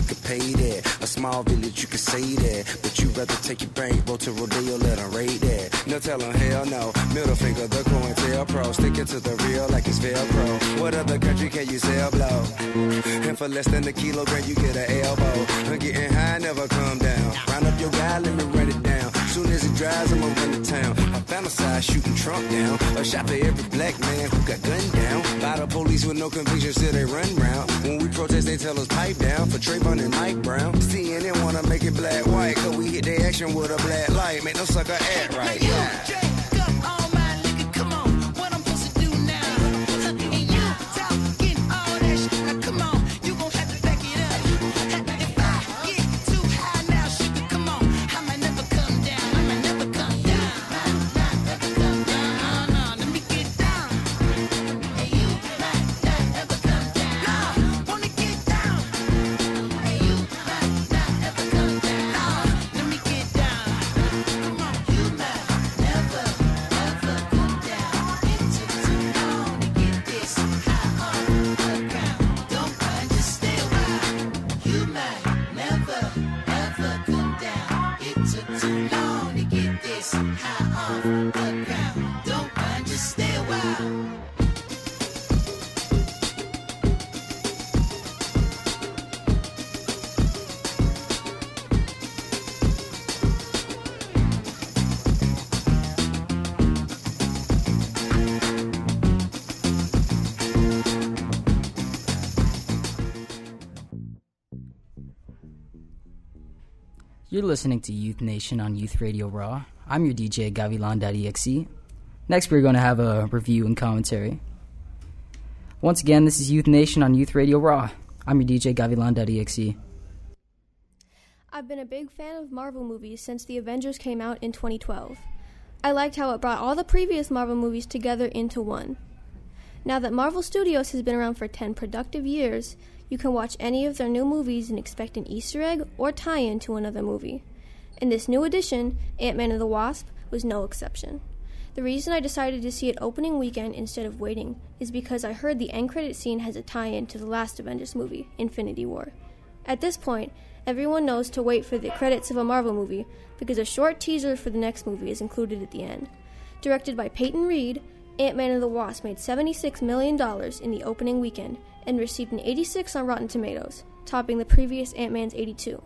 could pay that. A small village, you could say that. But you rather take your bankroll to Rodeo, let them raid that. No tell them hell no. Middle finger, the COINTELPRO. Stick it to the real like it's Velcro. What other country can you sell blow? And for less than a kilogram, you get an elbow. I'm getting high, never come down. Round up your guy, let me run it down. Soon as it dries, I'ma run to town. I fantasize shooting Trump down. A shot for every black man who got gunned down. By the police with no conviction, still they run round. When we protest, they tell us pipe down. For Trayvon and Mike Brown. CNN wanna make it black white, cause we hit their action with a black light. Make no sucker act right. Yeah. You're listening to Youth Nation on Youth Radio Raw. I'm your DJ, Gavilan.exe. Next, we're going to have a review and commentary. Once again, this is Youth Nation on Youth Radio Raw. I'm your DJ, Gavilan.exe. I've been a big fan of Marvel movies since the Avengers came out in 2012. I liked how it brought all the previous Marvel movies together into one. Now that Marvel Studios has been around for 10 productive years, you can watch any of their new movies and expect an Easter egg or tie-in to another movie. In this new edition, Ant-Man and the Wasp was no exception. The reason I decided to see it opening weekend instead of waiting is because I heard the end credit scene has a tie-in to the last Avengers movie, Infinity War. At this point, everyone knows to wait for the credits of a Marvel movie because a short teaser for the next movie is included at the end. Directed by Peyton Reed, Ant-Man and the Wasp made $76 million in the opening weekend and received an 86 on Rotten Tomatoes, topping the previous Ant-Man's 82.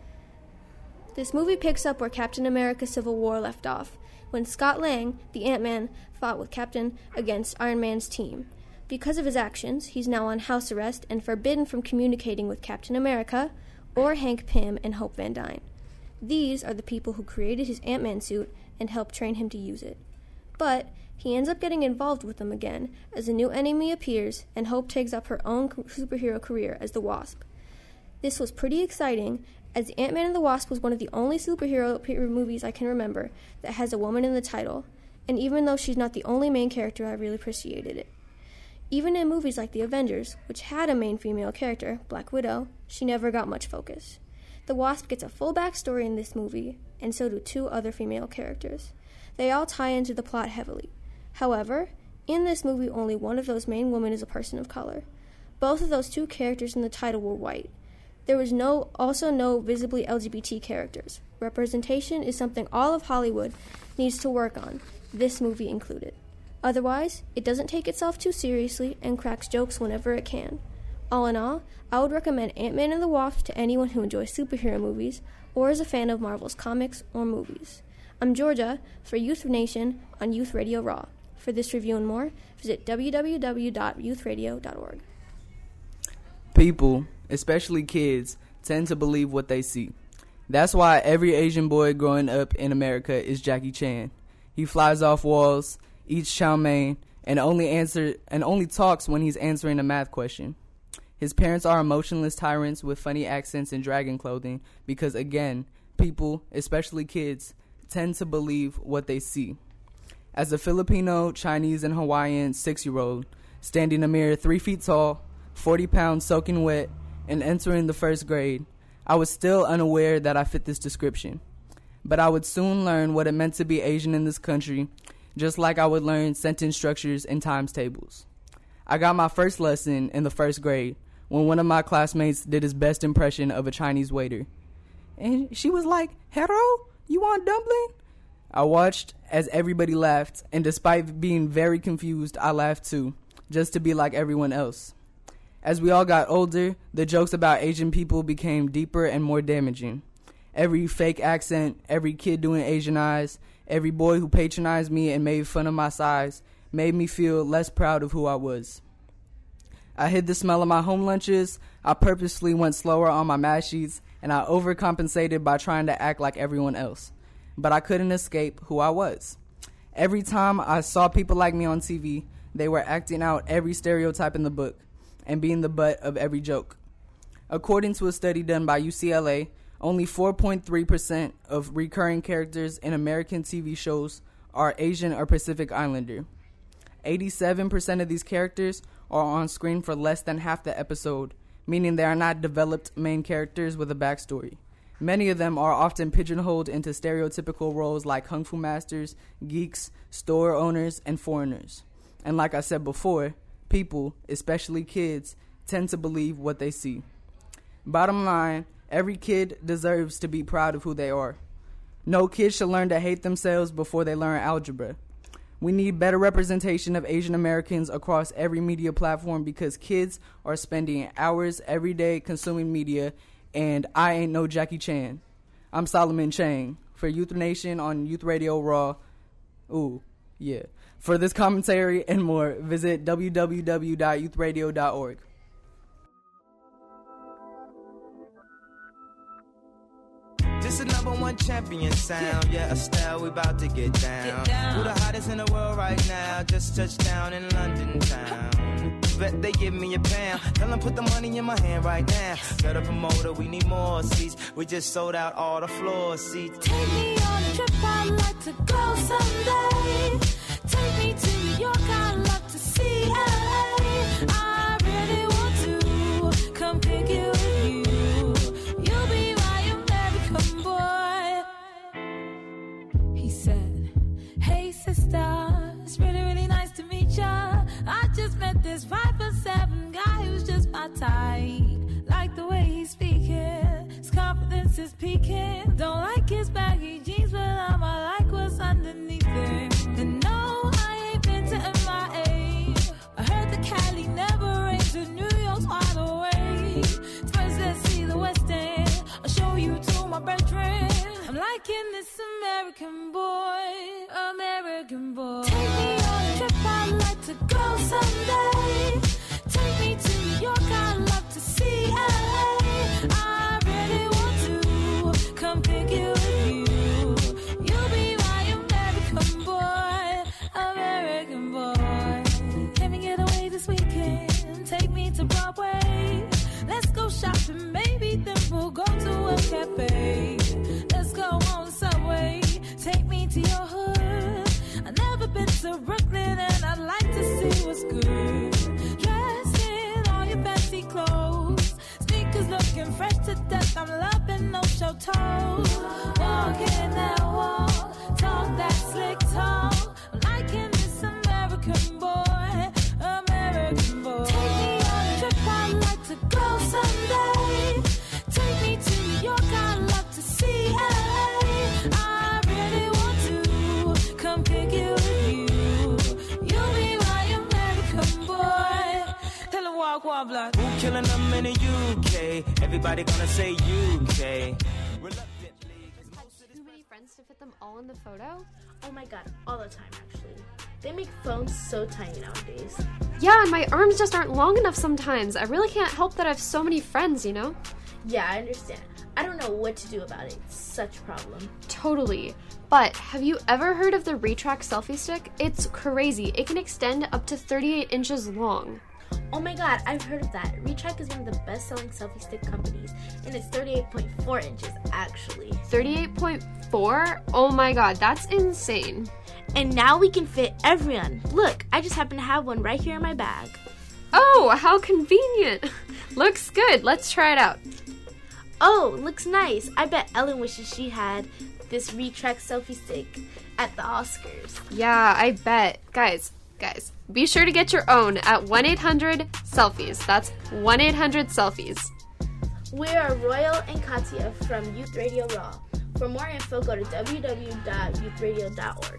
This movie picks up where Captain America Civil War left off, when Scott Lang, the Ant-Man, fought with Captain against Iron Man's team. Because of his actions, he's now on house arrest and forbidden from communicating with Captain America or Hank Pym and Hope Van Dyne. These are the people who created his Ant-Man suit and helped train him to use it. But he ends up getting involved with them again as a new enemy appears and Hope takes up her own superhero career as the Wasp. This was pretty exciting as Ant-Man and the Wasp was one of the only superhero movies I can remember that has a woman in the title, and even though she's not the only main character, I really appreciated it. Even in movies like The Avengers, which had a main female character, Black Widow, she never got much focus. The Wasp gets a full backstory in this movie, and so do two other female characters. They all tie into the plot heavily. However, in this movie only one of those main women is a person of color. Both of those two characters in the title were white. There was also no visibly LGBT characters. Representation is something all of Hollywood needs to work on, this movie included. Otherwise, it doesn't take itself too seriously and cracks jokes whenever it can. All in all, I would recommend Ant-Man and the Wasp to anyone who enjoys superhero movies or is a fan of Marvel's comics or movies. I'm Georgia for Youth Nation on Youth Radio Raw. For this review and more, visit www.youthradio.org. People, especially kids, tend to believe what they see. That's why every Asian boy growing up in America is Jackie Chan. He flies off walls, eats chow mein, and only talks when he's answering a math question. His parents are emotionless tyrants with funny accents and dragon clothing because, again, people, especially kids, tend to believe what they see. As a Filipino, Chinese, and Hawaiian 6-year-old, standing a mere 3 feet tall, 40 pounds soaking wet, and entering the first grade, I was still unaware that I fit this description. But I would soon learn what it meant to be Asian in this country, just like I would learn sentence structures and times tables. I got my first lesson in the first grade when one of my classmates did his best impression of a Chinese waiter. And she was like, "Hello, you want dumpling?" I watched as everybody laughed, and despite being very confused, I laughed too, just to be like everyone else. As we all got older, the jokes about Asian people became deeper and more damaging. Every fake accent, every kid doing Asian eyes, every boy who patronized me and made fun of my size made me feel less proud of who I was. I hid the smell of my home lunches, I purposely went slower on my math sheets, and I overcompensated by trying to act like everyone else. But I couldn't escape who I was. Every time I saw people like me on TV, they were acting out every stereotype in the book and being the butt of every joke. According to a study done by UCLA, only 4.3% of recurring characters in American TV shows are Asian or Pacific Islander. 87% of these characters are on screen for less than half the episode, meaning they are not developed main characters with a backstory. Many of them are often pigeonholed into stereotypical roles like kung fu masters, geeks, store owners, and foreigners. And like I said before, people, especially kids, tend to believe what they see. Bottom line, every kid deserves to be proud of who they are. No kid should learn to hate themselves before they learn algebra. We need better representation of Asian Americans across every media platform because kids are spending hours every day consuming media, and I ain't no Jackie Chan. I'm Solomon Chang for Youth Nation on Youth Radio Raw. Ooh, yeah. For this commentary and more, visit www.youthradio.org. This is #1 champion sound. Yeah, Estelle, we about to get down. Who the hottest in the world right now? Just touched down in London town. Bet they give me a pound. Tell them put the money in my hand right now. Got a promoter, we need more seats. We just sold out all the floor seats. Take me on a trip, I'd like to go someday. Take me to New York, I'd love to see LA. I really want to come pick you with you. You'll be my American boy. He said, "Hey sister, it's really nice to meet ya. I just met this 5'7" guy who's just my type. Like the way he's speaking, his confidence is peaking. Don't like his baggy jeans, but I'ma like what's underneath it. And no, I ain't been to MIA. I heard the Cali never rains, and New York's wide awake. First, let's see the West End. I'll show you to my brethren. I'm liking this American boy, American boy. Take me on a trip, I'd like to go someday. Take me to New York, I'd love to see LA. I really want to come pick you with you. You'll be my American boy, American boy. Can we get away this weekend? Take me to Broadway. Let's go shopping, maybe then we'll go to a cafe. Let's go on the subway. Take me to your hood. I've never been to Brooklyn and I'd like to see what's good. Dressed in all your fancy clothes, sneakers looking fresh to death. I'm loving no show toes. Walking that walk, talk that slick talk. I'm liking this American boy, American boy. Take me on a trip, I'd like to go someday. Take me to New York, I'd love to see LA. I really want to come pick you with you. You'll be my American boy. Tell him walk, block. Who killing them in the UK? Everybody gonna say UK. Too many friends to fit them all in the photo? Oh my god, all the time actually. They make phones so tiny nowadays. Yeah, and my arms just aren't long enough sometimes. I really can't help that I have so many friends, you know? Yeah, I understand. I don't know what to do about it. It's such a problem. Totally. But have you ever heard of the Retract selfie stick? It's crazy. It can extend up to 38 inches long. Oh my god, I've heard of that. Retract is one of the best-selling selfie stick companies, and it's 38.4 inches, actually. 38.4? Oh my god, that's insane. And now we can fit everyone. Look, I just happen to have one right here in my bag. Oh, how convenient. Looks good. Let's try it out. Oh, looks nice. I bet Ellen wishes she had this Retract selfie stick at the Oscars. Yeah, I bet. Guys, Guys, be sure to get your own at 1-800-SELFIES. That's 1-800-SELFIES. We are Royal and Katya from Youth Radio Raw. For more info, go to www.youthradio.org.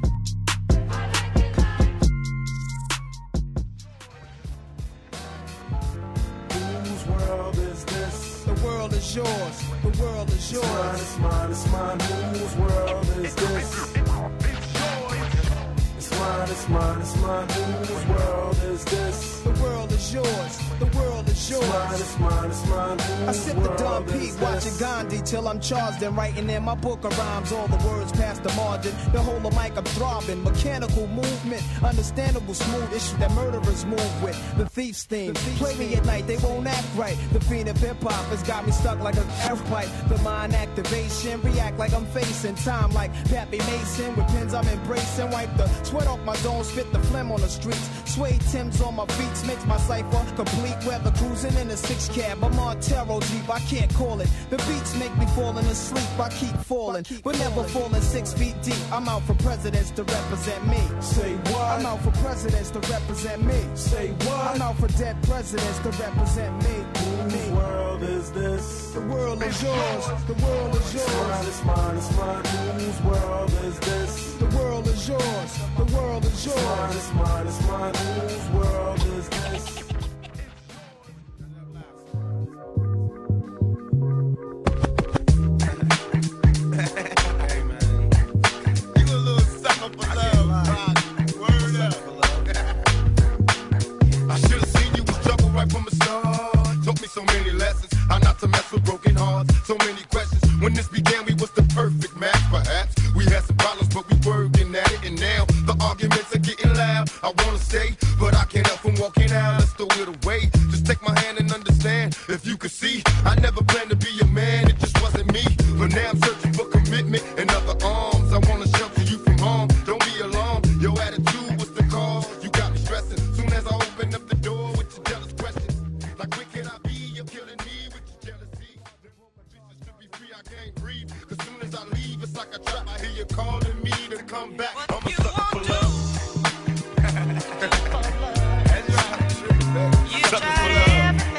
Whose world is this? The world is yours. The world is yours. It's mine, it's mine, it's mine. Whose world is this? It's mine, it's mine, it's mine. Whose world is this? The world is yours. The world is yours. It's mine, it's mine, it's mine. I sip the Dom P, watching Gandhi till I'm charged and writing in my book of rhymes. All the words past the margin. The whole of mic I'm throbbing. Mechanical movement, understandable smooth issue that murderers move with. The thief's theme. Play me at night, they won't act right. The fiend of hip hop has got me stuck like a F pipe. The mind activation, react like I'm facing time like Pappy Mason. With pins I'm embracing, wipe the sweat off my dome, spit the phlegm on the streets. Suede Timbs on my feet makes my cipher complete. Weather cruising in a 6 cab, I'm on Montero Jeep, I can't call it. The beats make me falling asleep, I keep falling, but never falling 6 feet deep. I'm out for presidents to represent me. Say what? I'm out for presidents to represent me. Say what? I'm out for dead presidents to represent me. Whose world is this? The world is yours. The world is yours. It's mine, it's mine, it's mine. Whose world is this? The world is yours. The world is yours. It's mine, it's mine, it's mine. Whose world is this? Hey man, you a little sucker for love, Rock. Word up. I should have seen you was trouble right from the start. Taught me so many lessons, how not to mess with broken hearts. So many questions. When this began, we was the perfect match, perhaps. We had some problems, but we working at it, and now the arguments are getting loud. I wanna stay, but I can't help from walking out. Let's throw it away. Just take my hand and understand. If you could see, I never planned to be a man. It just wasn't me. But now I'm searching for commitment and other arms. I wanna shelter you from harm. Don't be alarmed. Your attitude was the cause. You got me stressing. Soon as I open up the door with your jealous questions, like where can I be? You're killing me with your jealousy. To be free, I can't breathe. Cause soon as I leave, it's like a trap. I hear you calling me to come back. I'm a sucker for love. That's right. Sucker for love.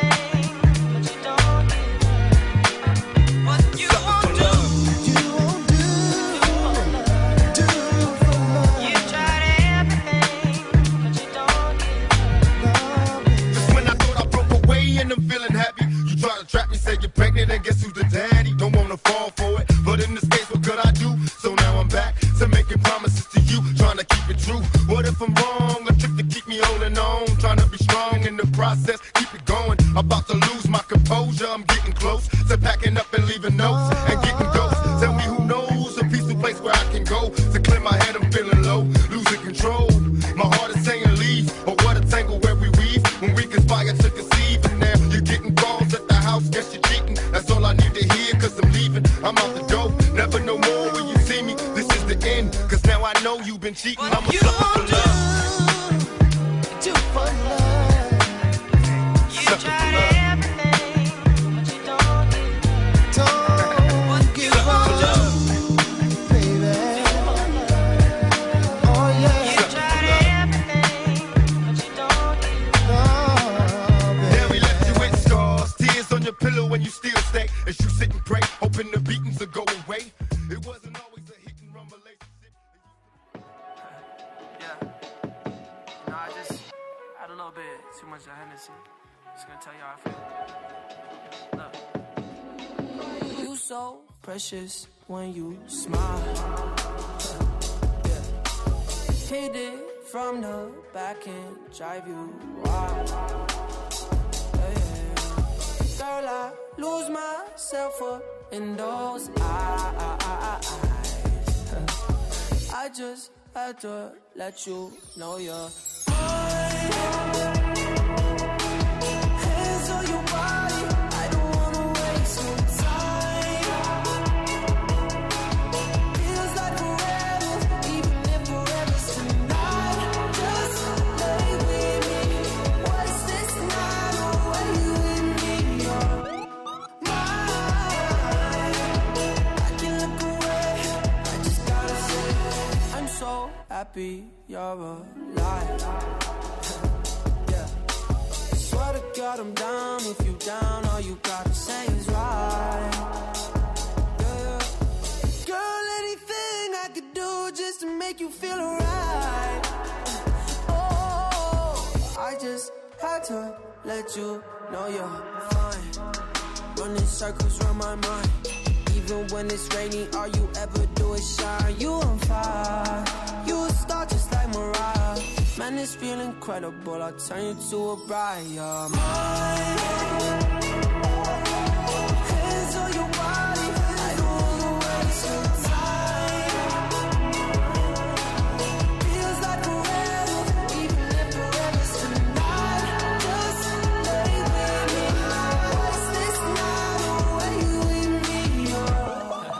And I'm feeling happy. You try to trap me, say you're pregnant, and guess who's the daddy? Don't wanna fall for it, but in this case, what could I do? So now I'm back to making promises to you, trying to keep it true. What if I'm wrong? A trick to keep me holding on, trying to be strong in the process, keep it going. About to lose my composure, I'm getting close to packing up and leaving notes and getting ghosts. Tell me who knows a peaceful place where I can go to clear my head. I'm feeling low, losing control. My heart is saying leave, but what a tangle where we weave when we conspire to conceive. And now you're getting calls at the house, guess you're cheating. That's all I need to hear, cause I'm leaving. I'm out the door, never no more when you see me. This is the end, cause now I know you've been cheating. I'm a sucker for love. Do for love. You Sucker tried for love. everything, but you don't give up, baby. Oh yeah. You tried everything, but you don't give up, baby. Now we left you with scars, tears on your pillow when you still stay. As you sit and pray, hoping the beatings will go away. It wasn't always a hit and run relationship. Yeah. No, I just had a little bit too much of Hennessy. Just gonna tell you how I feel. Look. You so precious when you smile. Yeah. Hit it from the back and drive you wild. Girl, I lose myself up in those eyes. I just had to let you know you're mine. Hands on your body, I don't wanna waste no time. Feels like forever, even if forever's tonight. Just lay with me, waste this night away with me. You're mine. I can look away, I just gotta say I'm so happy happy you're alive. Yeah. Swear to God I'm down. If you down, all you gotta say is right. Yeah. Girl, anything I could do just to make you feel alright. Oh, I just had to let you know you're fine. Running circles around my mind. Even when it's rainy, all you ever do is shine. You on fire, you a star just like Mariah. Man, it's real incredible, I'll turn you to a bride. You're mine. Hands on your body, I don't wanna waste your time. Feels like forever, even if forever's tonight. Just lay with me. What's this night away with me? You're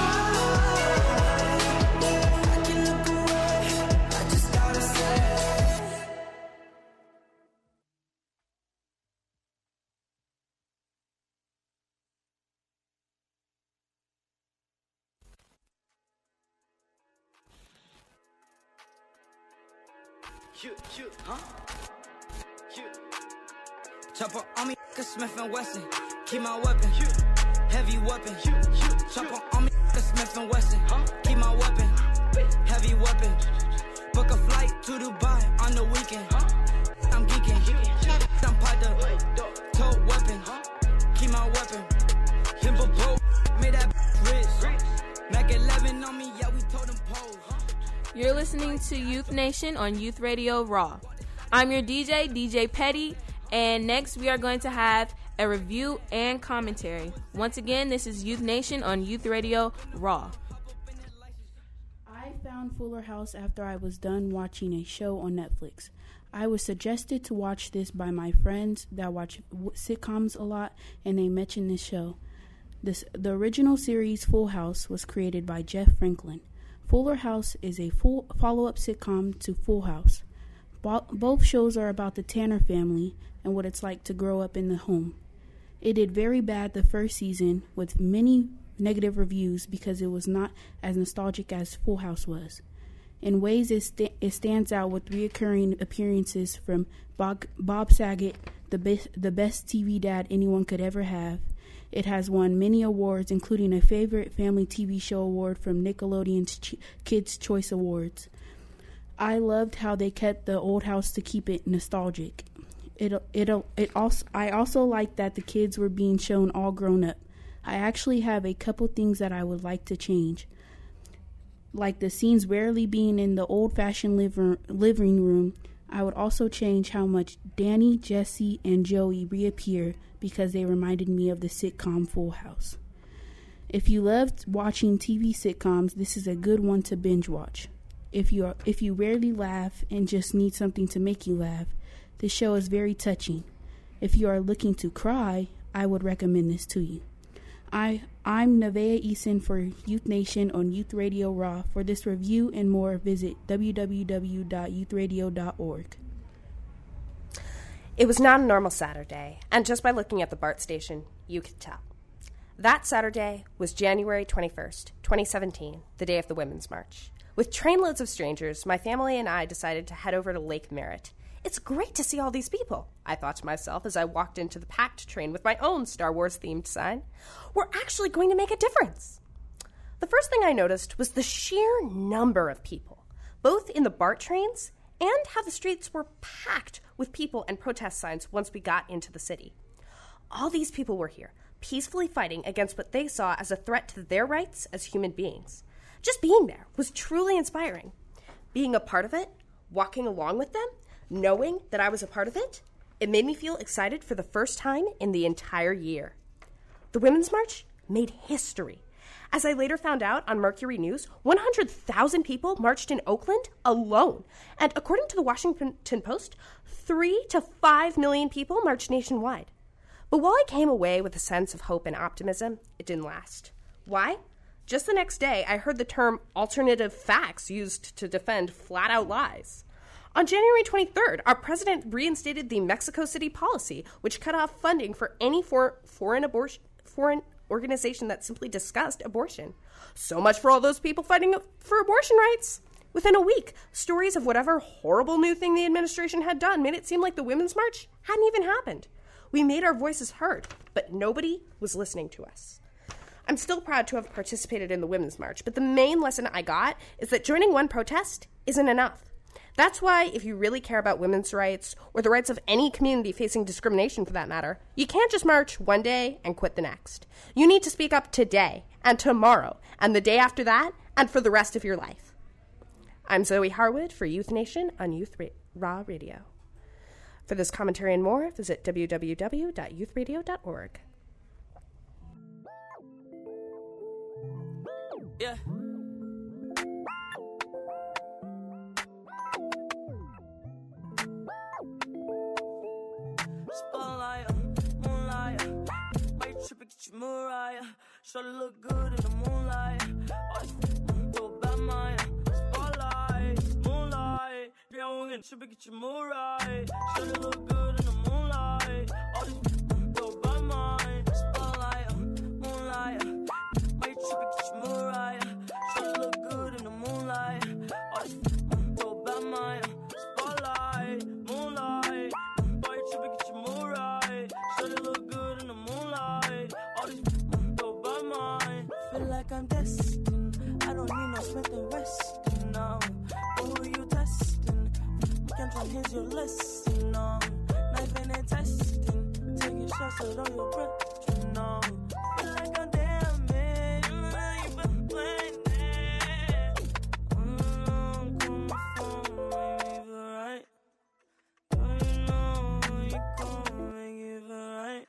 mine. I can look away, I just gotta say. Chopper on me, Smith & Wesson. Keep my weapon, heavy weapon. Chopper on me, Smith & Wesson. Keep my weapon, heavy weapon. Book a flight to Dubai on the weekend. I'm geeking, I'm popped up. Tote weapon, keep my weapon. Himbo bro, made that rich. Mac 11 on me, yeah, we told them pose. You're listening to Youth Nation on Youth Radio Raw. I'm your DJ Petty, and next we are going to have a review and commentary. Once again, this is Youth Nation on Youth Radio Raw. I found Fuller House after I was done watching a show on Netflix. I was suggested to watch this by my friends that watch sitcoms a lot, and they mentioned this show. The original series Full House was created by Jeff Franklin. Fuller House is a full follow-up sitcom to Full House. Both shows are about the Tanner family and what it's like to grow up in the home. It did very bad the first season with many negative reviews because it was not as nostalgic as Full House was. In ways, it stands out with reoccurring appearances from Bob Saget, the best TV dad anyone could ever have. It has won many awards, including a Favorite Family TV Show award from Nickelodeon's Kids' Choice Awards. I loved how they kept the old house to keep it nostalgic. I also liked that the kids were being shown all grown up. I actually have a couple things that I would like to change, like the scenes rarely being in the old-fashioned living room. I would also change how much Danny, Jesse, and Joey reappear because they reminded me of the sitcom Full House. If you loved watching TV sitcoms, this is a good one to binge watch. If you rarely laugh and just need something to make you laugh, this show is very touching. If you are looking to cry, I would recommend this to you. I'm Nevaeh Eason for Youth Nation on Youth Radio Raw. For this review and more, visit www.youthradio.org. It was not a normal Saturday, and just by looking at the BART station, you could tell. That Saturday was January 21st, 2017, the day of the Women's March. With trainloads of strangers, my family and I decided to head over to Lake Merritt. It's great to see all these people, I thought to myself as I walked into the packed train with my own Star Wars-themed sign. We're actually going to make a difference. The first thing I noticed was the sheer number of people, both in the BART trains and how the streets were packed with people and protest signs once we got into the city. All these people were here, peacefully fighting against what they saw as a threat to their rights as human beings. Just being there was truly inspiring. Being a part of it, walking along with them, knowing that I was a part of it, it made me feel excited for the first time in the entire year. The Women's March made history. As I later found out on Mercury News, 100,000 people marched in Oakland alone. And according to the Washington Post, 3 to 5 million people marched nationwide. But while I came away with a sense of hope and optimism, it didn't last. Why? Just the next day, I heard the term alternative facts used to defend flat-out lies. On January 23rd, our president reinstated the Mexico City policy, which cut off funding for any foreign organization that simply discussed abortion. So much for all those people fighting for abortion rights. Within a week, stories of whatever horrible new thing the administration had done made it seem like the Women's March hadn't even happened. We made our voices heard, but nobody was listening to us. I'm still proud to have participated in the Women's March, but the main lesson I got is that joining one protest isn't enough. That's why, if you really care about women's rights, or the rights of any community facing discrimination for that matter, you can't just march one day and quit the next. You need to speak up today, and tomorrow, and the day after that, and for the rest of your life. I'm Zoe Harwood for Youth Nation on Raw Radio. For this commentary and more, visit www.youthradio.org. Yeah. Spotlight, moonlight, might trip and get you Mariah. Sure to look good in the moonlight. All this do a bad mind. Spotlight, moonlight, yeah, we're gonna trip and get you Mariah. Sure to look good in the moonlight. All this do a bad mind. Spotlight, moonlight, might trip and get you Mariah. Sure to look good in the moonlight. All this do a bad mind. Spotlight, moonlight. Feel like I'm destined. I don't need no Smith and Weston now. But who you testing? Can't tell here's your lesson now. Knife and testing. Taking shots at all your breath now. Feel like I'm damaged. You've been playing it. Call my phone, maybe it's right. Don't you know you call me, give it right.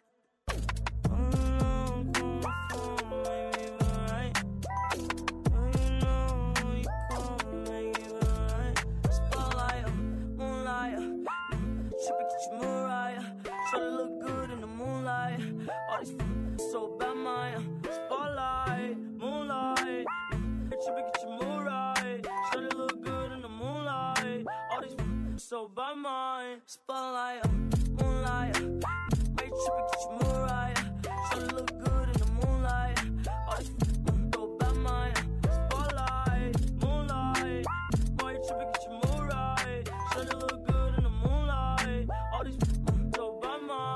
All this so bad, my spotlight, moonlight. Tripping, get your mood right. Should it look good in the moonlight? All this so bad, my spotlight, moonlight. Might tripping, get your mood right. Should it look good in the moonlight? All this so bad, my spotlight, moonlight. Might tripping, get your mood right. Should it look good in the moonlight? All this so bad, my.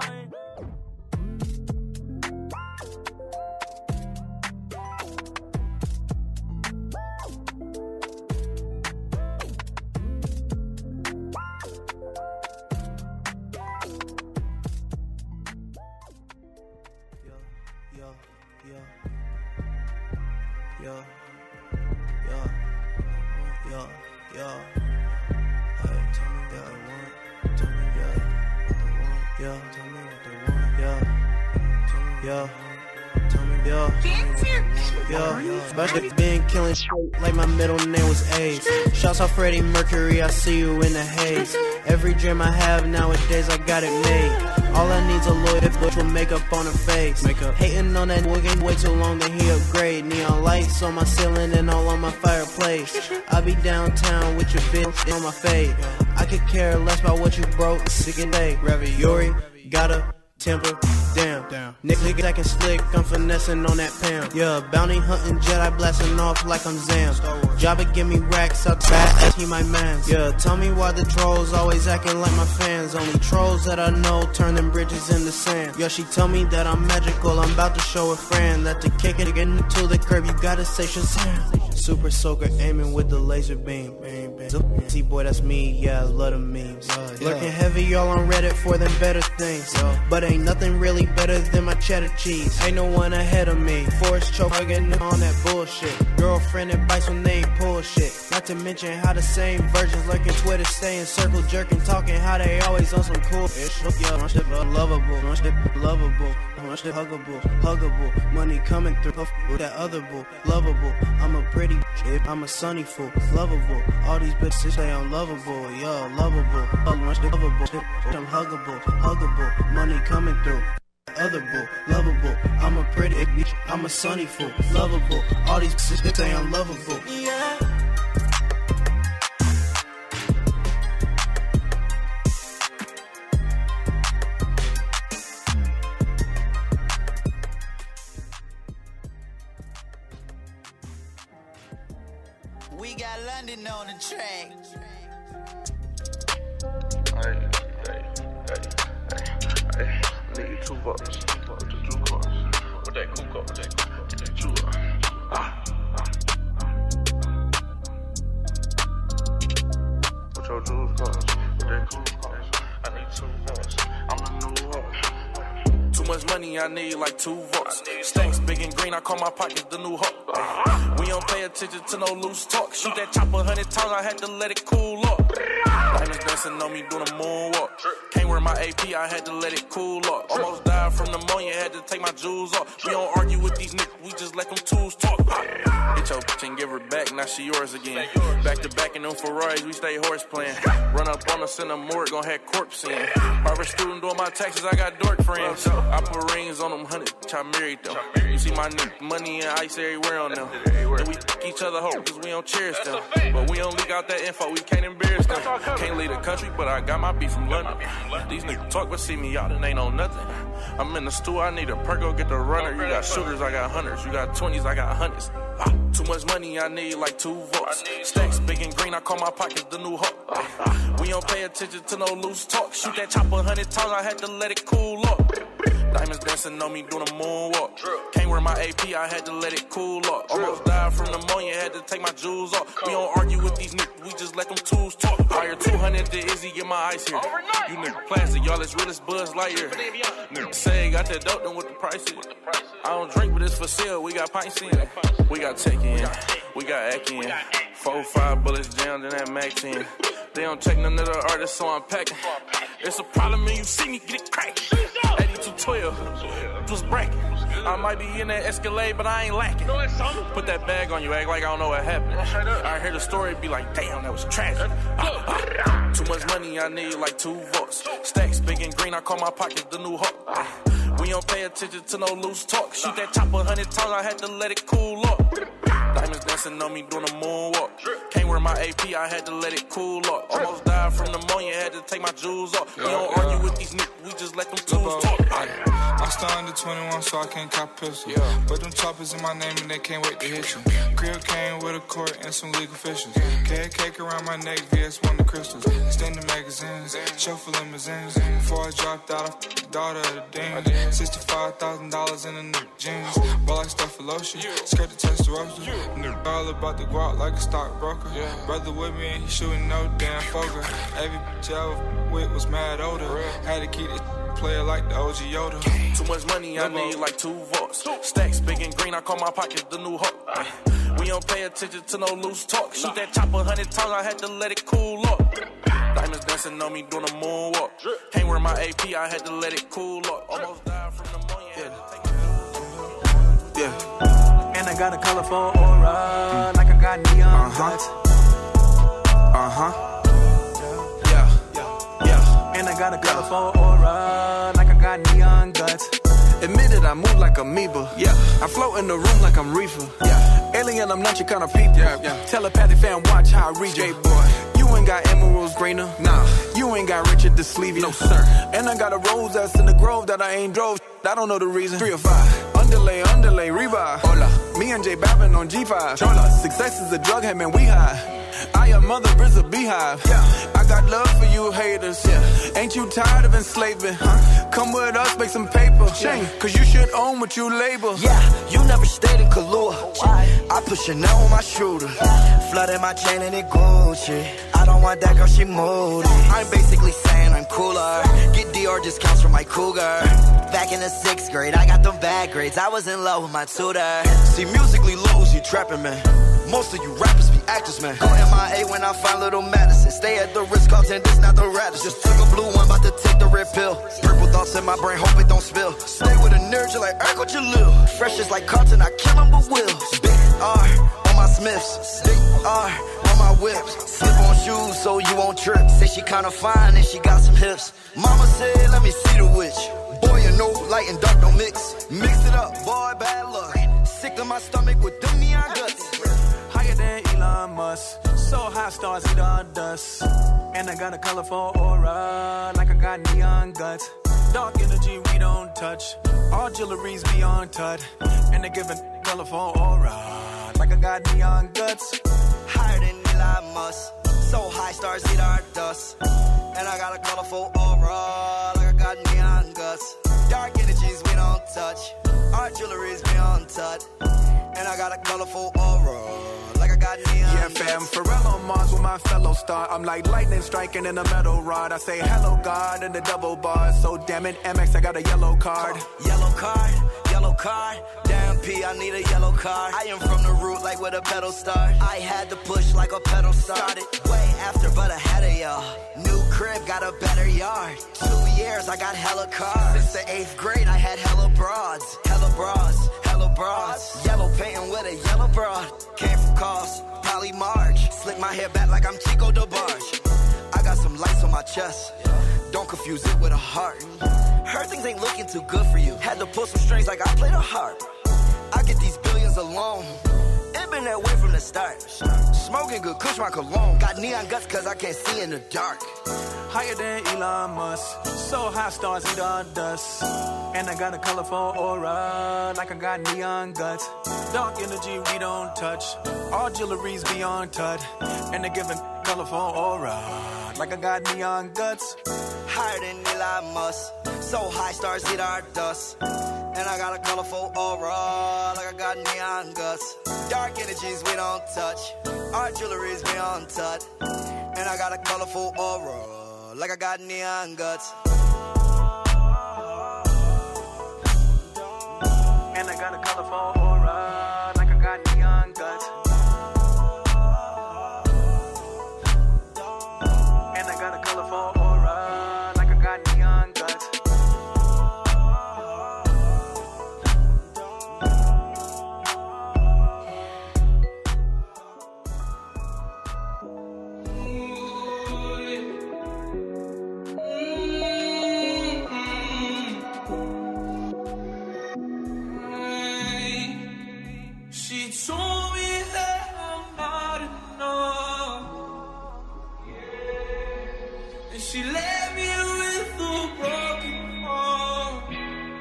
Budget been killing shit like my middle name was AIDS. Shouts out Freddie Mercury, I see you in the haze. Every dream I have nowadays, I got it made. All I need's a lawyer bitch with makeup on her face. Hating on that nigga way too long, then he upgrade. Neon lights on my ceiling and all on my fireplace. I be downtown with your bitch on my fade. I could care less about what you broke, sick and day. Yuri, got a temper, damn. Niggas acting slick, I'm finessing on that Pam. Yeah, bounty hunting Jedi blasting off like I'm Zam. Jabba give me racks outside, he my man. Yeah, tell me why the trolls always acting like my fans. Only trolls that I know turn them bridges into sand. Yeah, she tell me that I'm magical, I'm about to show a friend that to kick it again to the curb, you gotta say Shazam. Super soaker aiming with the laser beam. See boy, that's me, yeah, I love the memes. Lurking heavy, y'all on Reddit for them better things. But ain't nothing really better than my cheddar cheese. Ain't no one ahead of me. Forrest choking on that bullshit. Girlfriend advice when they ain't pull shit. Not to mention how the same virgins lurking Twitter, staying circle jerking, talking how they always on some cool ish. Yo, my shit lovable, my shit lovable, my shit huggable. Money coming through with that other boo, lovable. I'm a pretty shit, I'm a sunny fool, lovable. All these bitches say I'm lovable, yo, lovable. My shit lovable, I'm huggable. Money coming through. Other boo, lovable. I'm a pretty bitch, I'm a sunny fool, lovable. All these bitches say I'm lovable. Yeah. We got London on the track. Hey, need $2. $2 cars. What that cool car? What that Jewel? What your jewels cost? What that cool cars? I need $2. I'm the new horse. Too much money, I need like 2 votes. Stacks big and green, I call my pockets the new Hulk. We don't pay attention to no loose talk. Shoot that chopper 100 times, I had to let it cool up. Diamonds dancing on me doing a moonwalk. Can't wear my AP, I had to let it cool up. Almost died from pneumonia, had to take my jewels off. We don't argue with these niggas, we just let them tools talk. Hit your bitch and give her back, now she yours again. Back to back in them Ferraris, we stay horse playing. Run up on us in the morgue, gon' have corpse in. Harvard student doing my taxes, I got dork friends. I put rings on them 100, I married them. You see my nigga, money and ice everywhere on them. And we fuck each other hope, cause we don't cherish them. But we don't leak out that info, we can't embarrass them. Can't leave the country, but I got my beef from London. These niggas talk, but see me out and ain't on nothing. I'm in the stool, I need a perk, go get the runner. You got shooters, I got hunters. You got 20s, I got hundreds. Too much money, I need like 2 votes. Stacks big and green, I call my pockets the new Hulk. We don't pay attention to no loose talk. Shoot that chopper 100 times, I had to let it cool up. Diamonds dancing on me doing a moonwalk. Can't wear my AP, I had to let it cool up. Almost died from pneumonia, had to take my jewels off. We don't argue with these niggas, we just let them tools talk. Hire 200 to Izzy, get my ice here. You niggas plastic, y'all as real as Buzz Lightyear. Niggas say got that dope, then what the price is? I don't drink, but it's for sale, we got pints in. We got tech in, we got ack in. 4-5 bullets jammed in that max in. They don't take none of the artists, so I'm packing. It's a problem when you see me get it cracked. 8212, was bracket. I might be in that Escalade, but I ain't lacking. Put that bag on you, act like I don't know what happened. I hear the story, be like, damn, that was tragic. Too much money, I need like 2 votes. Stacks big and green, I call my pockets the new Hulk. We don't pay attention to no loose talk. Shoot that chopper 100 times, I had to let it cool up. Diamonds dancing on me doing a moonwalk. Can't wear my AP, I had to let it cool up. Almost died from pneumonia, had to take my jewels off. We don't argue with these niggas, we just let them tools talk. I'm still under 21, so I can't cop pistol. But them choppers in my name and they can't wait to hit you. Crib came with a court and some legal officials. Cake around my neck, VS1 the crystals. Extended magazines, chauffeur limousines. Before I dropped out, I f***ed the daughter of the dean. $65,000 in the new jeans. Ball like stuff for lotion, skirt the Testarossa. All about the guap like a stockbroker. Brother with me and he shooting no damn poker. Every bitch I was with was mad older. Had to keep it player like the OG Yoda. Too much money, I need like 2 votes. Stacks big and green, I call my pockets the new Hulk. We don't pay attention to no loose talk. Shoot that chopper 100 times, I had to let it cool up. Diamonds dancing on me doing a moonwalk. Can't wear my AP, I had to let it cool up. Almost died from pneumonia. And I got a colorful aura, like I got neon guts. And I got a colorful aura, like I got neon guts. Admit it, I move like amoeba. I float in the room like I'm reefer. Alien, I'm not your kind of people. Telepathic fan, watch how I read you. Boy, you ain't got emeralds greener. Nah, you ain't got Richard to sleeve you. No sir. And I got a rose that's in the grove that I ain't drove. I don't know the reason. 3 or 5. Underlay, revive. Hola. Me and J Balvin on G5. Chola. Success is a drug, hey man, we high. I am mother is a beehive. I got love for you haters. Ain't you tired of enslaving? Come with us, make some paper. Cause you should own what you label. You never stayed in Kahlua. I put Chanel on my shooter. Flooded my chain and it Gucci. I don't want that girl, she moody. I'm basically saying I'm cooler. Get Dior discounts from my cougar. Back in the 6th grade, I got them bad grades. I was in love with my tutor. See, musically low, you trapping, man. Most of you rappers be actors, man. Go MIA when I find little Madison. Stay at the Ritz-Carlton, this not the Radisson. Just took a blue one, about to take the red pill. Purple thoughts in my brain, hope it don't spill. Stay with a nerd, you like Urkel Jalil. Fresh is like Carlton, I kill him but will. Big R on my Smiths. Big R on my whips. Slip on shoes so you won't trip. Say she kinda fine and she got some hips. Mama said, let me see the witch. Boy, you know, light and dark don't mix. Mix it up, boy, bad luck. Sick to my stomach with them neon guts. Higher than Elon Musk. So high stars eat all dust. And I got a colorful aura, like I got neon guts. Dark energy we don't touch. All jewelry's beyond touch. And they give a colorful aura, like I got neon guts. High Elon Musk. So high, stars eat our dust. And I got a colorful aura, like I got neon guts. Dark energies we don't touch. Our jewelry's beyond touch. And I got a colorful aura, like I got neon Yeah, guts. fam, Pharrell on Mars with my fellow star. I'm like lightning striking in a metal rod. I say hello, God, in the double bars. So damn it, MX, I got a yellow card. Yellow card, yellow card. Damn P, I need a yellow card. I am from the root like where the pedal start. I had to push like a pedal started. Way after, but ahead of y'all. New crib, got a better yard. 2 years, I got hella cars. Since the 8th grade, I had hella broads. Hella bras, hella bras. Yellow painting with a yellow broad. Came from Cos, Polly March. Slick my hair back like I'm Chico DeBarge. I got some lights on my chest. Don't confuse it with a heart. Heard things ain't looking too good for you. Had to pull some strings like I played a harp. I get these billions alone. It been that way from the start. Smoking good, kush my cologne. Got neon guts cause I can't see in the dark. Higher than Elon Musk. So high, stars eat all dust. And I got a colorful aura, like I got neon guts. Dark energy we don't touch. All jewelry's beyond touch. And they giving colorful aura, like I got neon guts. Higher than Elon Musk. So high, stars eat our dust. And I got a colorful aura, like I got neon guts. Dark energies we don't touch. Our jewelry's beyond touch. And I got a colorful aura, like I got neon guts. And I got a colorful aura, like I got neon guts. And I got a colorful aura, like I got neon guts. She told me that I'm not enough, and she left me with a broken heart.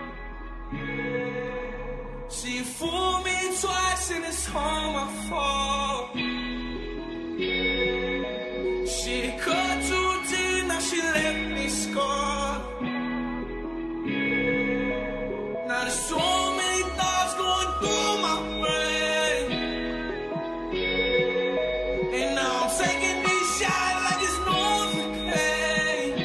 She fooled me twice and it's all my fault. She cut too deep, now she left me scarred. Now there's so many thoughts going through my brain, and now I'm taking these shots like it's Novocaine.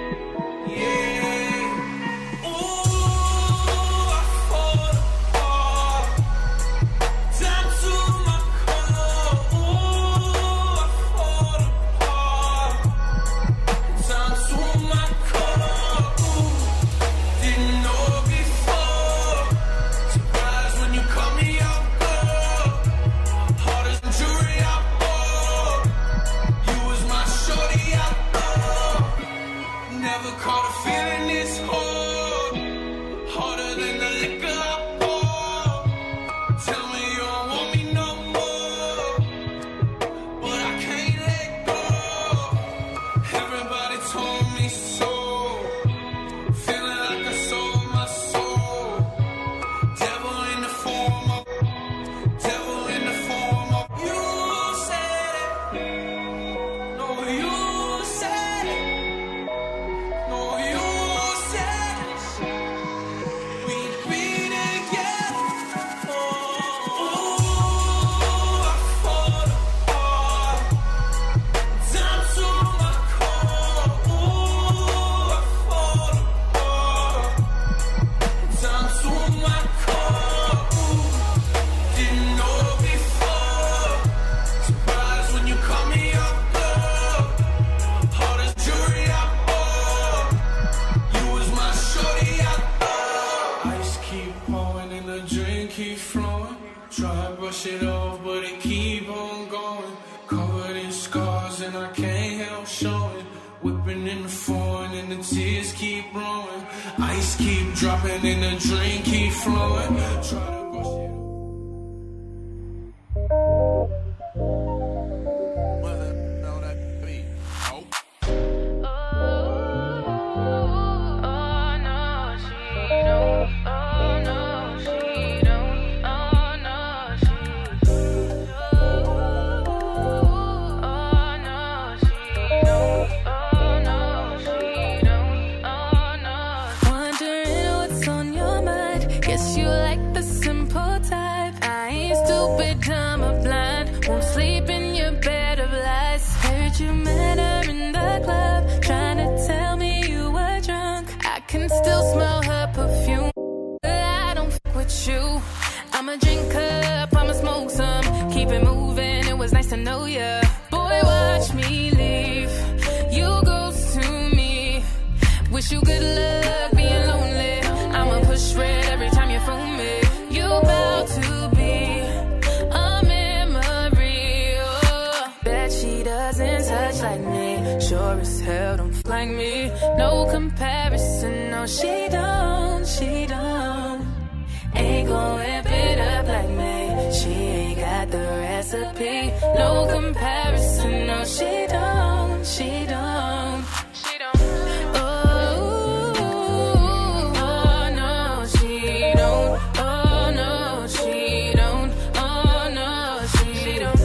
Yeah. Ooh, I fall apart. Down to my core. Ooh, I fall apart. Down to my core. Ooh, didn't know before. Surprised when you call me out, girl. Hard as the jury out, oh. You was my shorty out, oh. Never caught a feeling this hard. Harder than the liquor I pour. Tell me you don't want me no more, but I can't let go. Everybody told me so. Feeling like I sold my soul. Devil in the form of, devil in the form of. You said it. No, you said it. No, you said it. We'd be together. Oh, I fall apart. Down to my core. Oh, I fall apart. Down to my core. Ooh, didn't know before. Surprised when you call me up, girl. Hard as jury out, oh. You was my shorty out, oh. Ice keep pouring and the drink keep flowing. Try to brush it off, but it keep on going. Covered in scars and I can't help showing. Whipping in the foreign and the tears keep rolling. Ice keep dropping and the drink keep flowing. Try to brush it off. Oh stupid, dumb, or blind. Won't sleep in your bed of lies. Heard you met her in the club, trying to tell me you were drunk. I can still smell her perfume, but I don't fuck with you. I'ma drink up, I'ma smoke some, keep it moving, it was nice to know ya. Boy, watch me leave, you ghost to me. Wish you good luck being lonely. I'ma push red every time you phone me. You bout to be a memory, oh. Bet she doesn't touch like me, sure as hell don't f like me. No comparison, no she don't, she don't. Ain't gon' whip it up like me, she ain't got the recipe. No comparison, no she don't, she don't. She don't. Oh, oh no, she don't. Oh no, she don't. Oh no, she don't.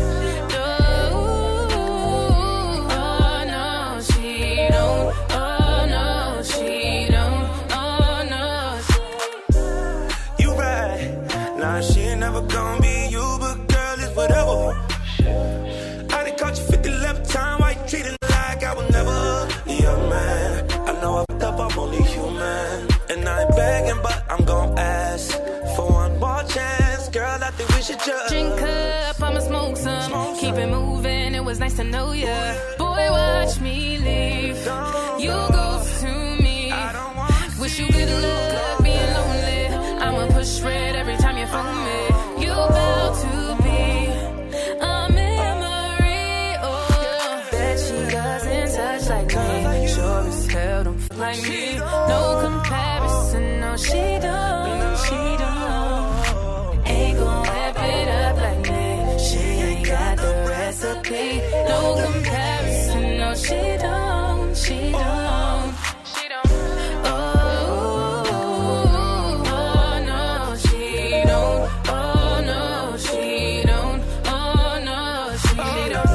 Oh no, she don't. Oh no, she don't. Oh no. You right, nah, she ain't never gonna be you, but girl, it's whatever. I done caught you 50-11 times, why you treating like I was never your man? I know I fucked up, I'm only human, and I ain't begging, but I'm gon' ask for one more chance. Girl, I think we should just drink up, I'ma smoke some, keep it moving, it was nice to know ya. Boy, watch me leave, you ghost to me. Wish you good luck being lonely. I'ma push red every time you phone me. You bout to be a memory, oh. Bet she doesn't touch like me, sure as hell don't f like me. No comparison, no she don't, she don't. Ain't gon' whip it up like me, she ain't got the recipe. No comparison, no she don't, she don't. She don't. Oh, oh no, she don't. Oh no, she don't. Oh no, she don't.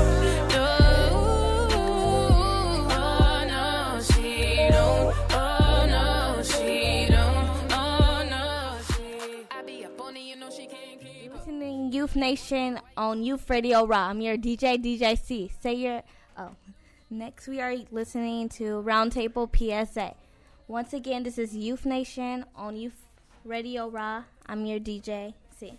Oh no, she don't. Oh no, she don't. Oh no, she. I be up on it, you know she can't keep. Listening Youth Nation on Youth Radio Raw. I'm your DJ C. Say your. Oh. Next, we are listening to Roundtable PSA. Once again, this is Youth Nation on Youth Radio Raw. I'm your DJ C.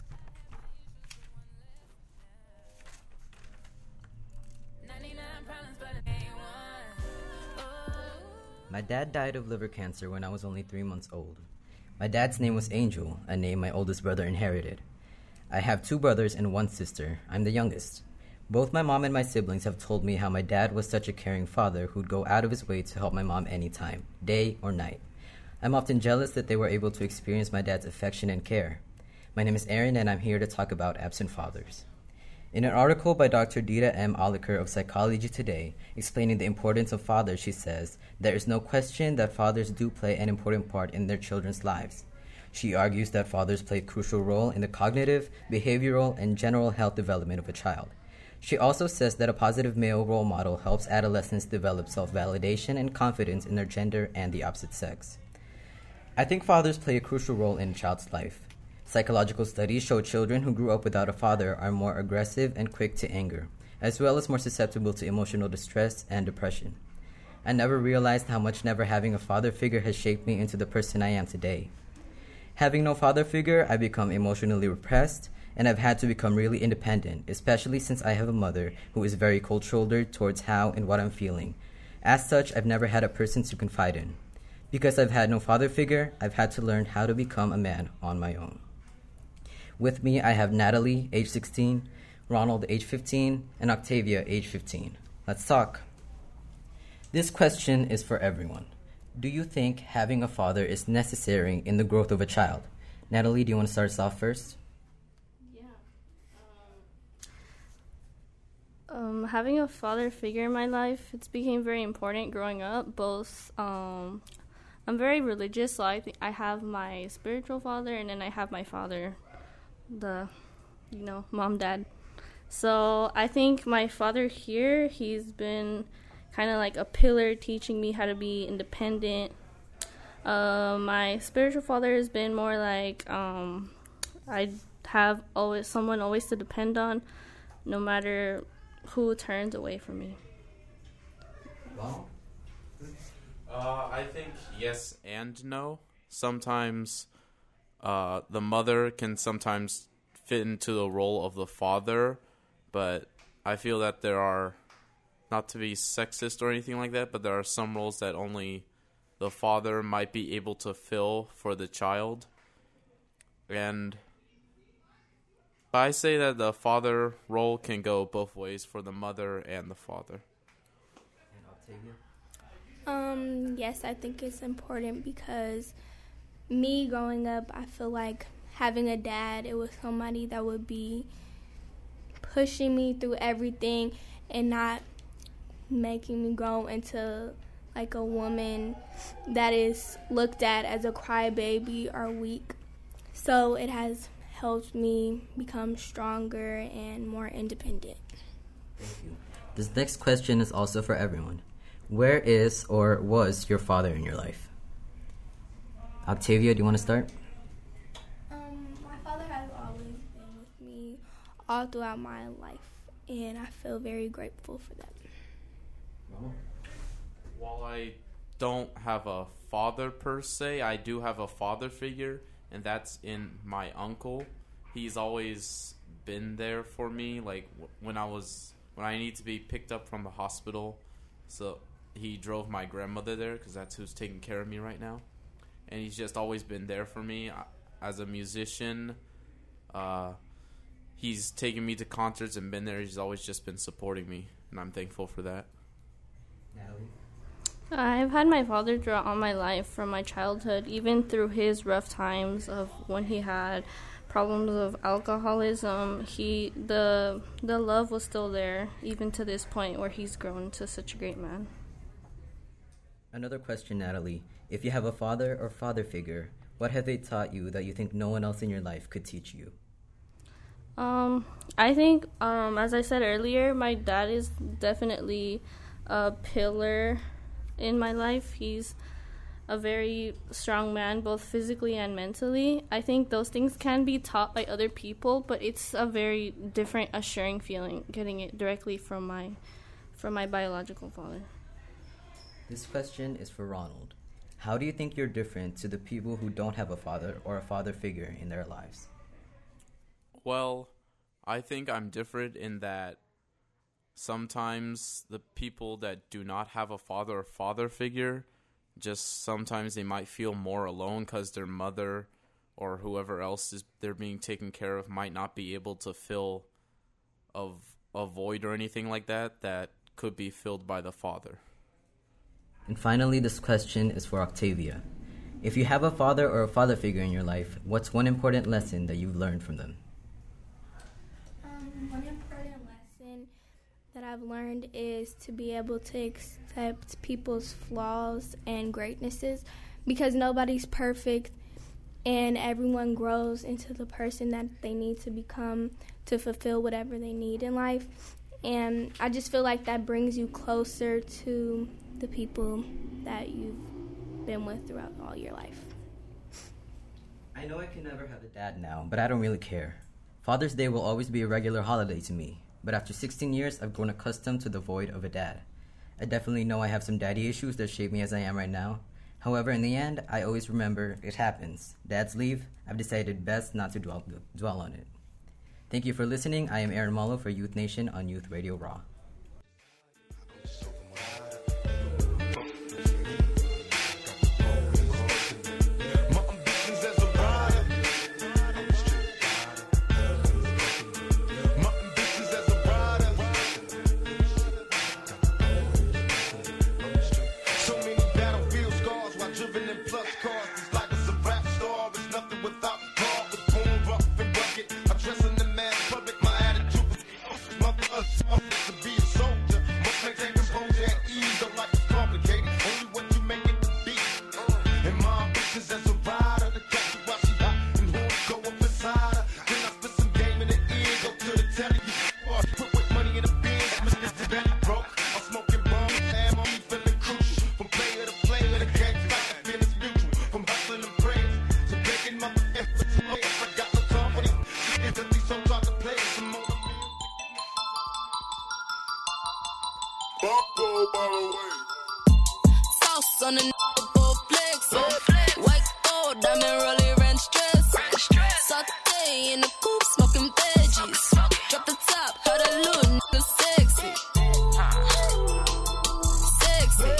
My dad died of liver cancer when I was only 3 months old. My dad's name was Angel, a name my oldest brother inherited. I have 2 brothers and 1 sister. I'm the youngest. Both my mom and my siblings have told me how my dad was such a caring father who'd go out of his way to help my mom anytime, day or night. I'm often jealous that they were able to experience my dad's affection and care. My name is Aaron, and I'm here to talk about absent fathers. In an article by Dr. Dita M. Oliker of Psychology Today, explaining the importance of fathers, she says, there is no question that fathers do play an important part in their children's lives. She argues that fathers play a crucial role in the cognitive, behavioral, and general health development of a child. She also says that a positive male role model helps adolescents develop self-validation and confidence in their gender and the opposite sex. I think fathers play a crucial role in a child's life. Psychological studies show children who grew up without a father are more aggressive and quick to anger, as well as more susceptible to emotional distress and depression. I never realized how much never having a father figure has shaped me into the person I am today. Having no father figure, I become emotionally repressed, and I've had to become really independent, especially since I have a mother who is very cold-shouldered towards how and what I'm feeling. As such, I've never had a person to confide in. Because I've had no father figure, I've had to learn how to become a man on my own. With me, I have Natalie, age 16, Ronald, age 15, and Octavia, age 15. Let's talk. This question is for everyone. Do you think having a father is necessary in the growth of a child? Natalie, do you want to start us off first? Having a father figure in my life, it's became very important growing up. Both, I'm very religious, so I have my spiritual father, and then I have my father, mom, dad. So I think my father here, he's been kind of like a pillar teaching me how to be independent. My spiritual father has been more like, I have someone always to depend on, no matter who turns away from me. Wow. I think yes and no. Sometimes the mother can sometimes fit into the role of the father, but I feel that there are, not to be sexist or anything like that, but there are some roles that only the father might be able to fill for the child. But I say that the father role can go both ways for the mother and the father. Yes, I think it's important because me growing up, I feel like having a dad, it was somebody that would be pushing me through everything and not making me grow into like a woman that is looked at as a crybaby or weak. So it has helped me become stronger and more independent. Thank you. This next question is also for everyone. Where is or was your father in your life? Octavia, do you want to start? My father has always been with me all throughout my life, and I feel very grateful for that. While I don't have a father per se, I do have a father figure, and that's in my uncle. He's always been there for me, like when I need to be picked up from the hospital. So he drove my grandmother there because that's who's taking care of me right now. And he's just always been there for me. As a musician, he's taken me to concerts and been there. He's always just been supporting me, and I'm thankful for that. Natalie? I've had my father throughout all my life, from my childhood, even through his rough times of when he had problems of alcoholism. The love was still there, even to this point where he's grown to such a great man. Another question, Natalie. If you have a father or father figure, what have they taught you that you think no one else in your life could teach you? I think, as I said earlier, my dad is definitely a pillar in my life. He's a very strong man, both physically and mentally. I think those things can be taught by other people, but it's a very different, assuring feeling getting it directly from my biological father. This question is for Ronald. How do you think you're different to the people who don't have a father or a father figure in their lives? Well, I think I'm different in that sometimes the people that do not have a father or father figure, just sometimes they might feel more alone because their mother or whoever else is they're being taken care of might not be able to fill a void or anything like that could be filled by the father. And finally, this question is for Octavia. If you have a father or a father figure in your life, what's one important lesson that you've learned from them? One important lesson that I've learned is to be able to accept people's flaws and greatnesses, because nobody's perfect and everyone grows into the person that they need to become to fulfill whatever they need in life. And I just feel like that brings you closer to the people that you've been with throughout all your life. I know I can never have a dad now, but I don't really care. Father's Day will always be a regular holiday to me, but after 16 years, I've grown accustomed to the void of a dad. I definitely know I have some daddy issues that shape me as I am right now. However, in the end, I always remember it happens. Dads leave. I've decided best not to dwell on it. Thank you for listening. I am Aaron Malo for Youth Nation on Youth Radio Raw. To be about to play some more. Sauce on the nigga, flex. White gold, diamond rolling ranch dress. Saute in the coupe, smoking veggies. Drop the top, how that little nigga sexy. Sexy.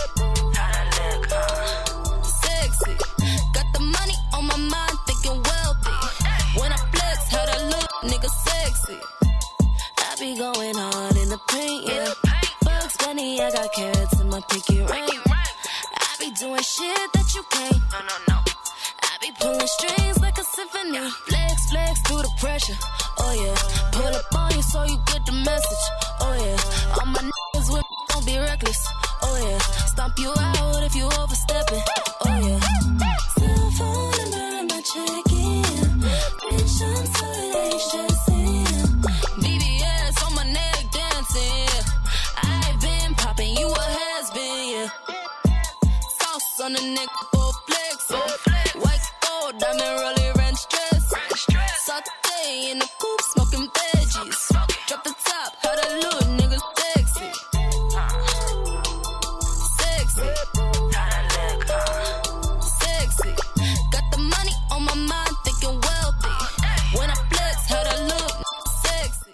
Sexy. Got the money on my mind, thinking wealthy. When I flex, how that little nigga sexy. I be going hard in the paint, yeah. Bugs Bunny, I got carrots in my pinky ring. I be doing shit that you can't. No. I be pulling strings like a symphony. Flex, flex through the pressure. Oh yeah. Pull up on you so you get the message. Oh yeah. All my niggas with don't be reckless. Oh yeah. Stomp you out if you overstepping. Oh yeah. Cell phone number in my check-in. Bitch, I'm so late, stressing. BBS on my neck dancing. I've been popping, you a has-been, yeah. Sauce on the neck, full flex. White gold, diamond rolling ranch dress. Saute in the coupe, smoking veggies. Drop the top, how that little nigga sexy. Sexy. Sexy. Got the money on my mind, thinking wealthy. When I flex, how that look sexy.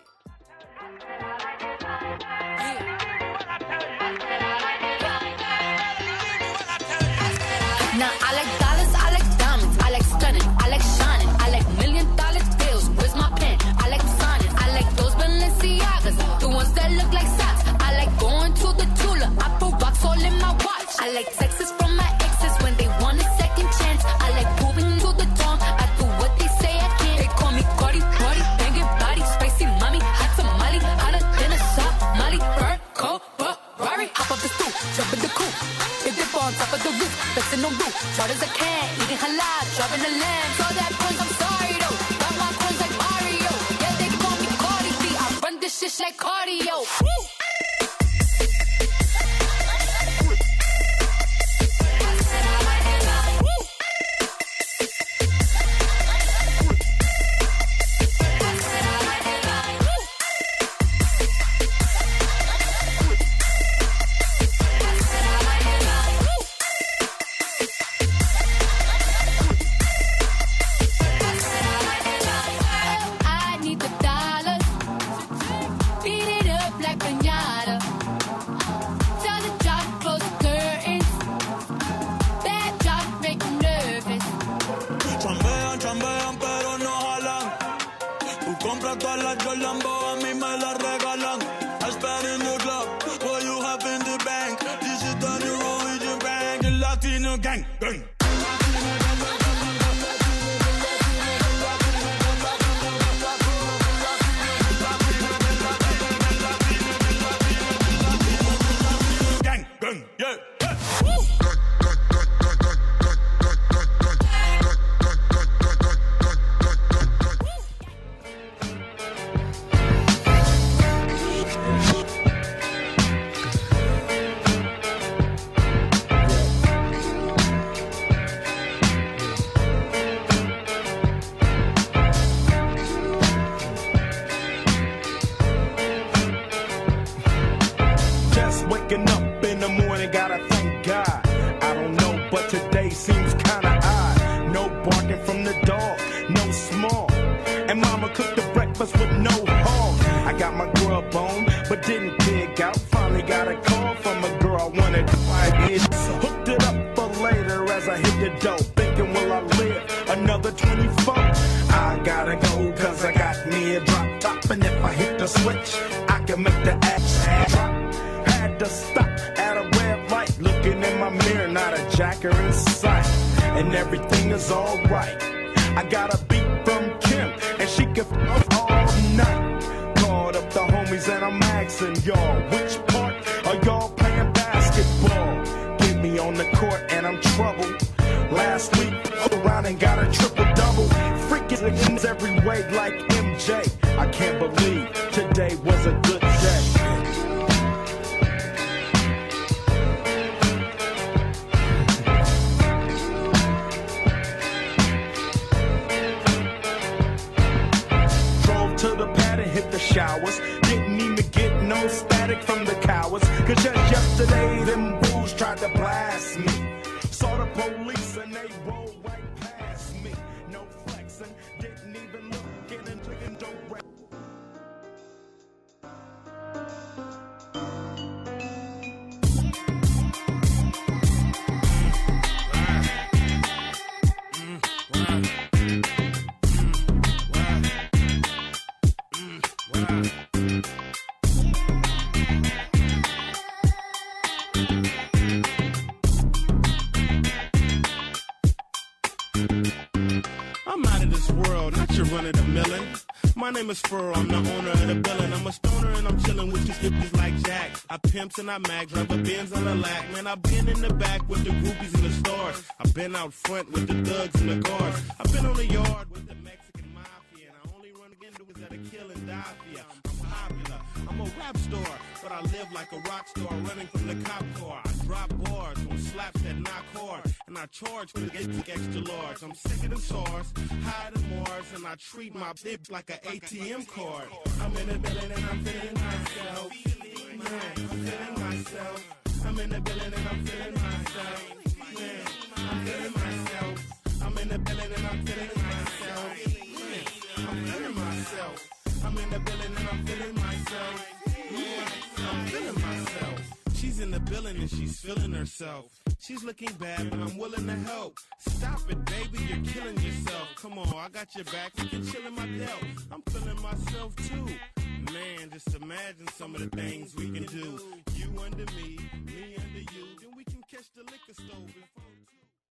Now I like dollars, I like diamonds, I like stunning, I like shining, I like $1 million bills. Where's my pen? I like signing, I like those Balenciagas, the ones that look like socks. I like going to the Tula, I put rocks all in my watch. I like texts from my exes when they want a second chance. I like moving to the dawn, I do what they say I can. They call me Cardi, Cardi, banging body, spicy mommy, hot tamale, hotter than a Somali. Bird, cold, Ferrari, hop up the stoop, jump in the coupe. They dip on top of the roof, flexing no roof. Short as I can, eating halal, driving the lamb. So that coins, I'm sorry though. Got my coins like Mario. Yeah, they call me Cardi B. I run this shit like cardio. Woo! I need the dollars. Beat it up like piñata. Tell the job close the curtains. Bad job make them nervous. Chambean, chambean, pero no jalan. Tú compras todas las Jordan, a mí me las regalan. I spend in the club, what you have in the bank. This is the new Norwegian bank, the Latino gang, gang. Gang, gang, yeah. Just waking up in the morning, gotta thank God. I don't know, but today seems kinda odd. No barking from the dog, no small. And mama cooked the breakfast with no hog. I got my grub on, but didn't dig out. Finally got a call from a girl I wanted to fight it. Hooked it up for later as I hit the dough. Thinking, will I live another 24? I gotta go, cause I got me a drop top. And if I hit the switch, I can make the action drop. Had to stop at a red light, looking in my mirror, not a jacker in sight, and everything is alright. I got a beat from Kim, and she can f all night. Called up the homies and I'm asking y'all, which part are y'all playing basketball? Get me on the court and I'm troubled. Last week, around and got a triple-double. Freaking every way like MJ. I can't believe today was a good day. To the hit the showers. Didn't even get no static from the cowards. Cause just yesterday, them bulls tried to blast me. Saw the police and they rolled right past me. No flexing, didn't even look in and drinking dope rap. I'm out of this world, not your run of the millin'. My name is Furrow, I'm the owner of the billin'. I'm a stoner and I'm chillin' with these hippies like Jack. I pimps and I mag, drive a Benz on the lack. Man, I've been in the back with the groupies in the stores. I've been out front with the thugs and the guards. I've been on the yard with the Mexican mafia. And I only run against niggas that are killing die for ya. I'm popular, I'm a rap star, but I live like a rock star running from the cop car. I drop bars on slaps that knock hard. And I charge for the extra large. I'm sicker than SARS, higher than Mars, and I treat my bitch like an ATM card. I'm in the building and I'm feeling myself. Man, I'm feeling myself. I'm in the building and I'm feeling myself. Man, I'm feeling myself. I'm in the building and I'm feeling myself. Man, I'm feeling myself. I'm in the building and I'm feeling myself. Man, I'm feeling myself. She's in the building and she's feeling herself. She's looking bad, but I'm willing to help. Stop it, baby, you're killing yourself. Come on, I got your back, you can chill in my belt. I'm feeling myself too. Man, just imagine some of the things we can do. You under me under you. Then we can catch the liquor store.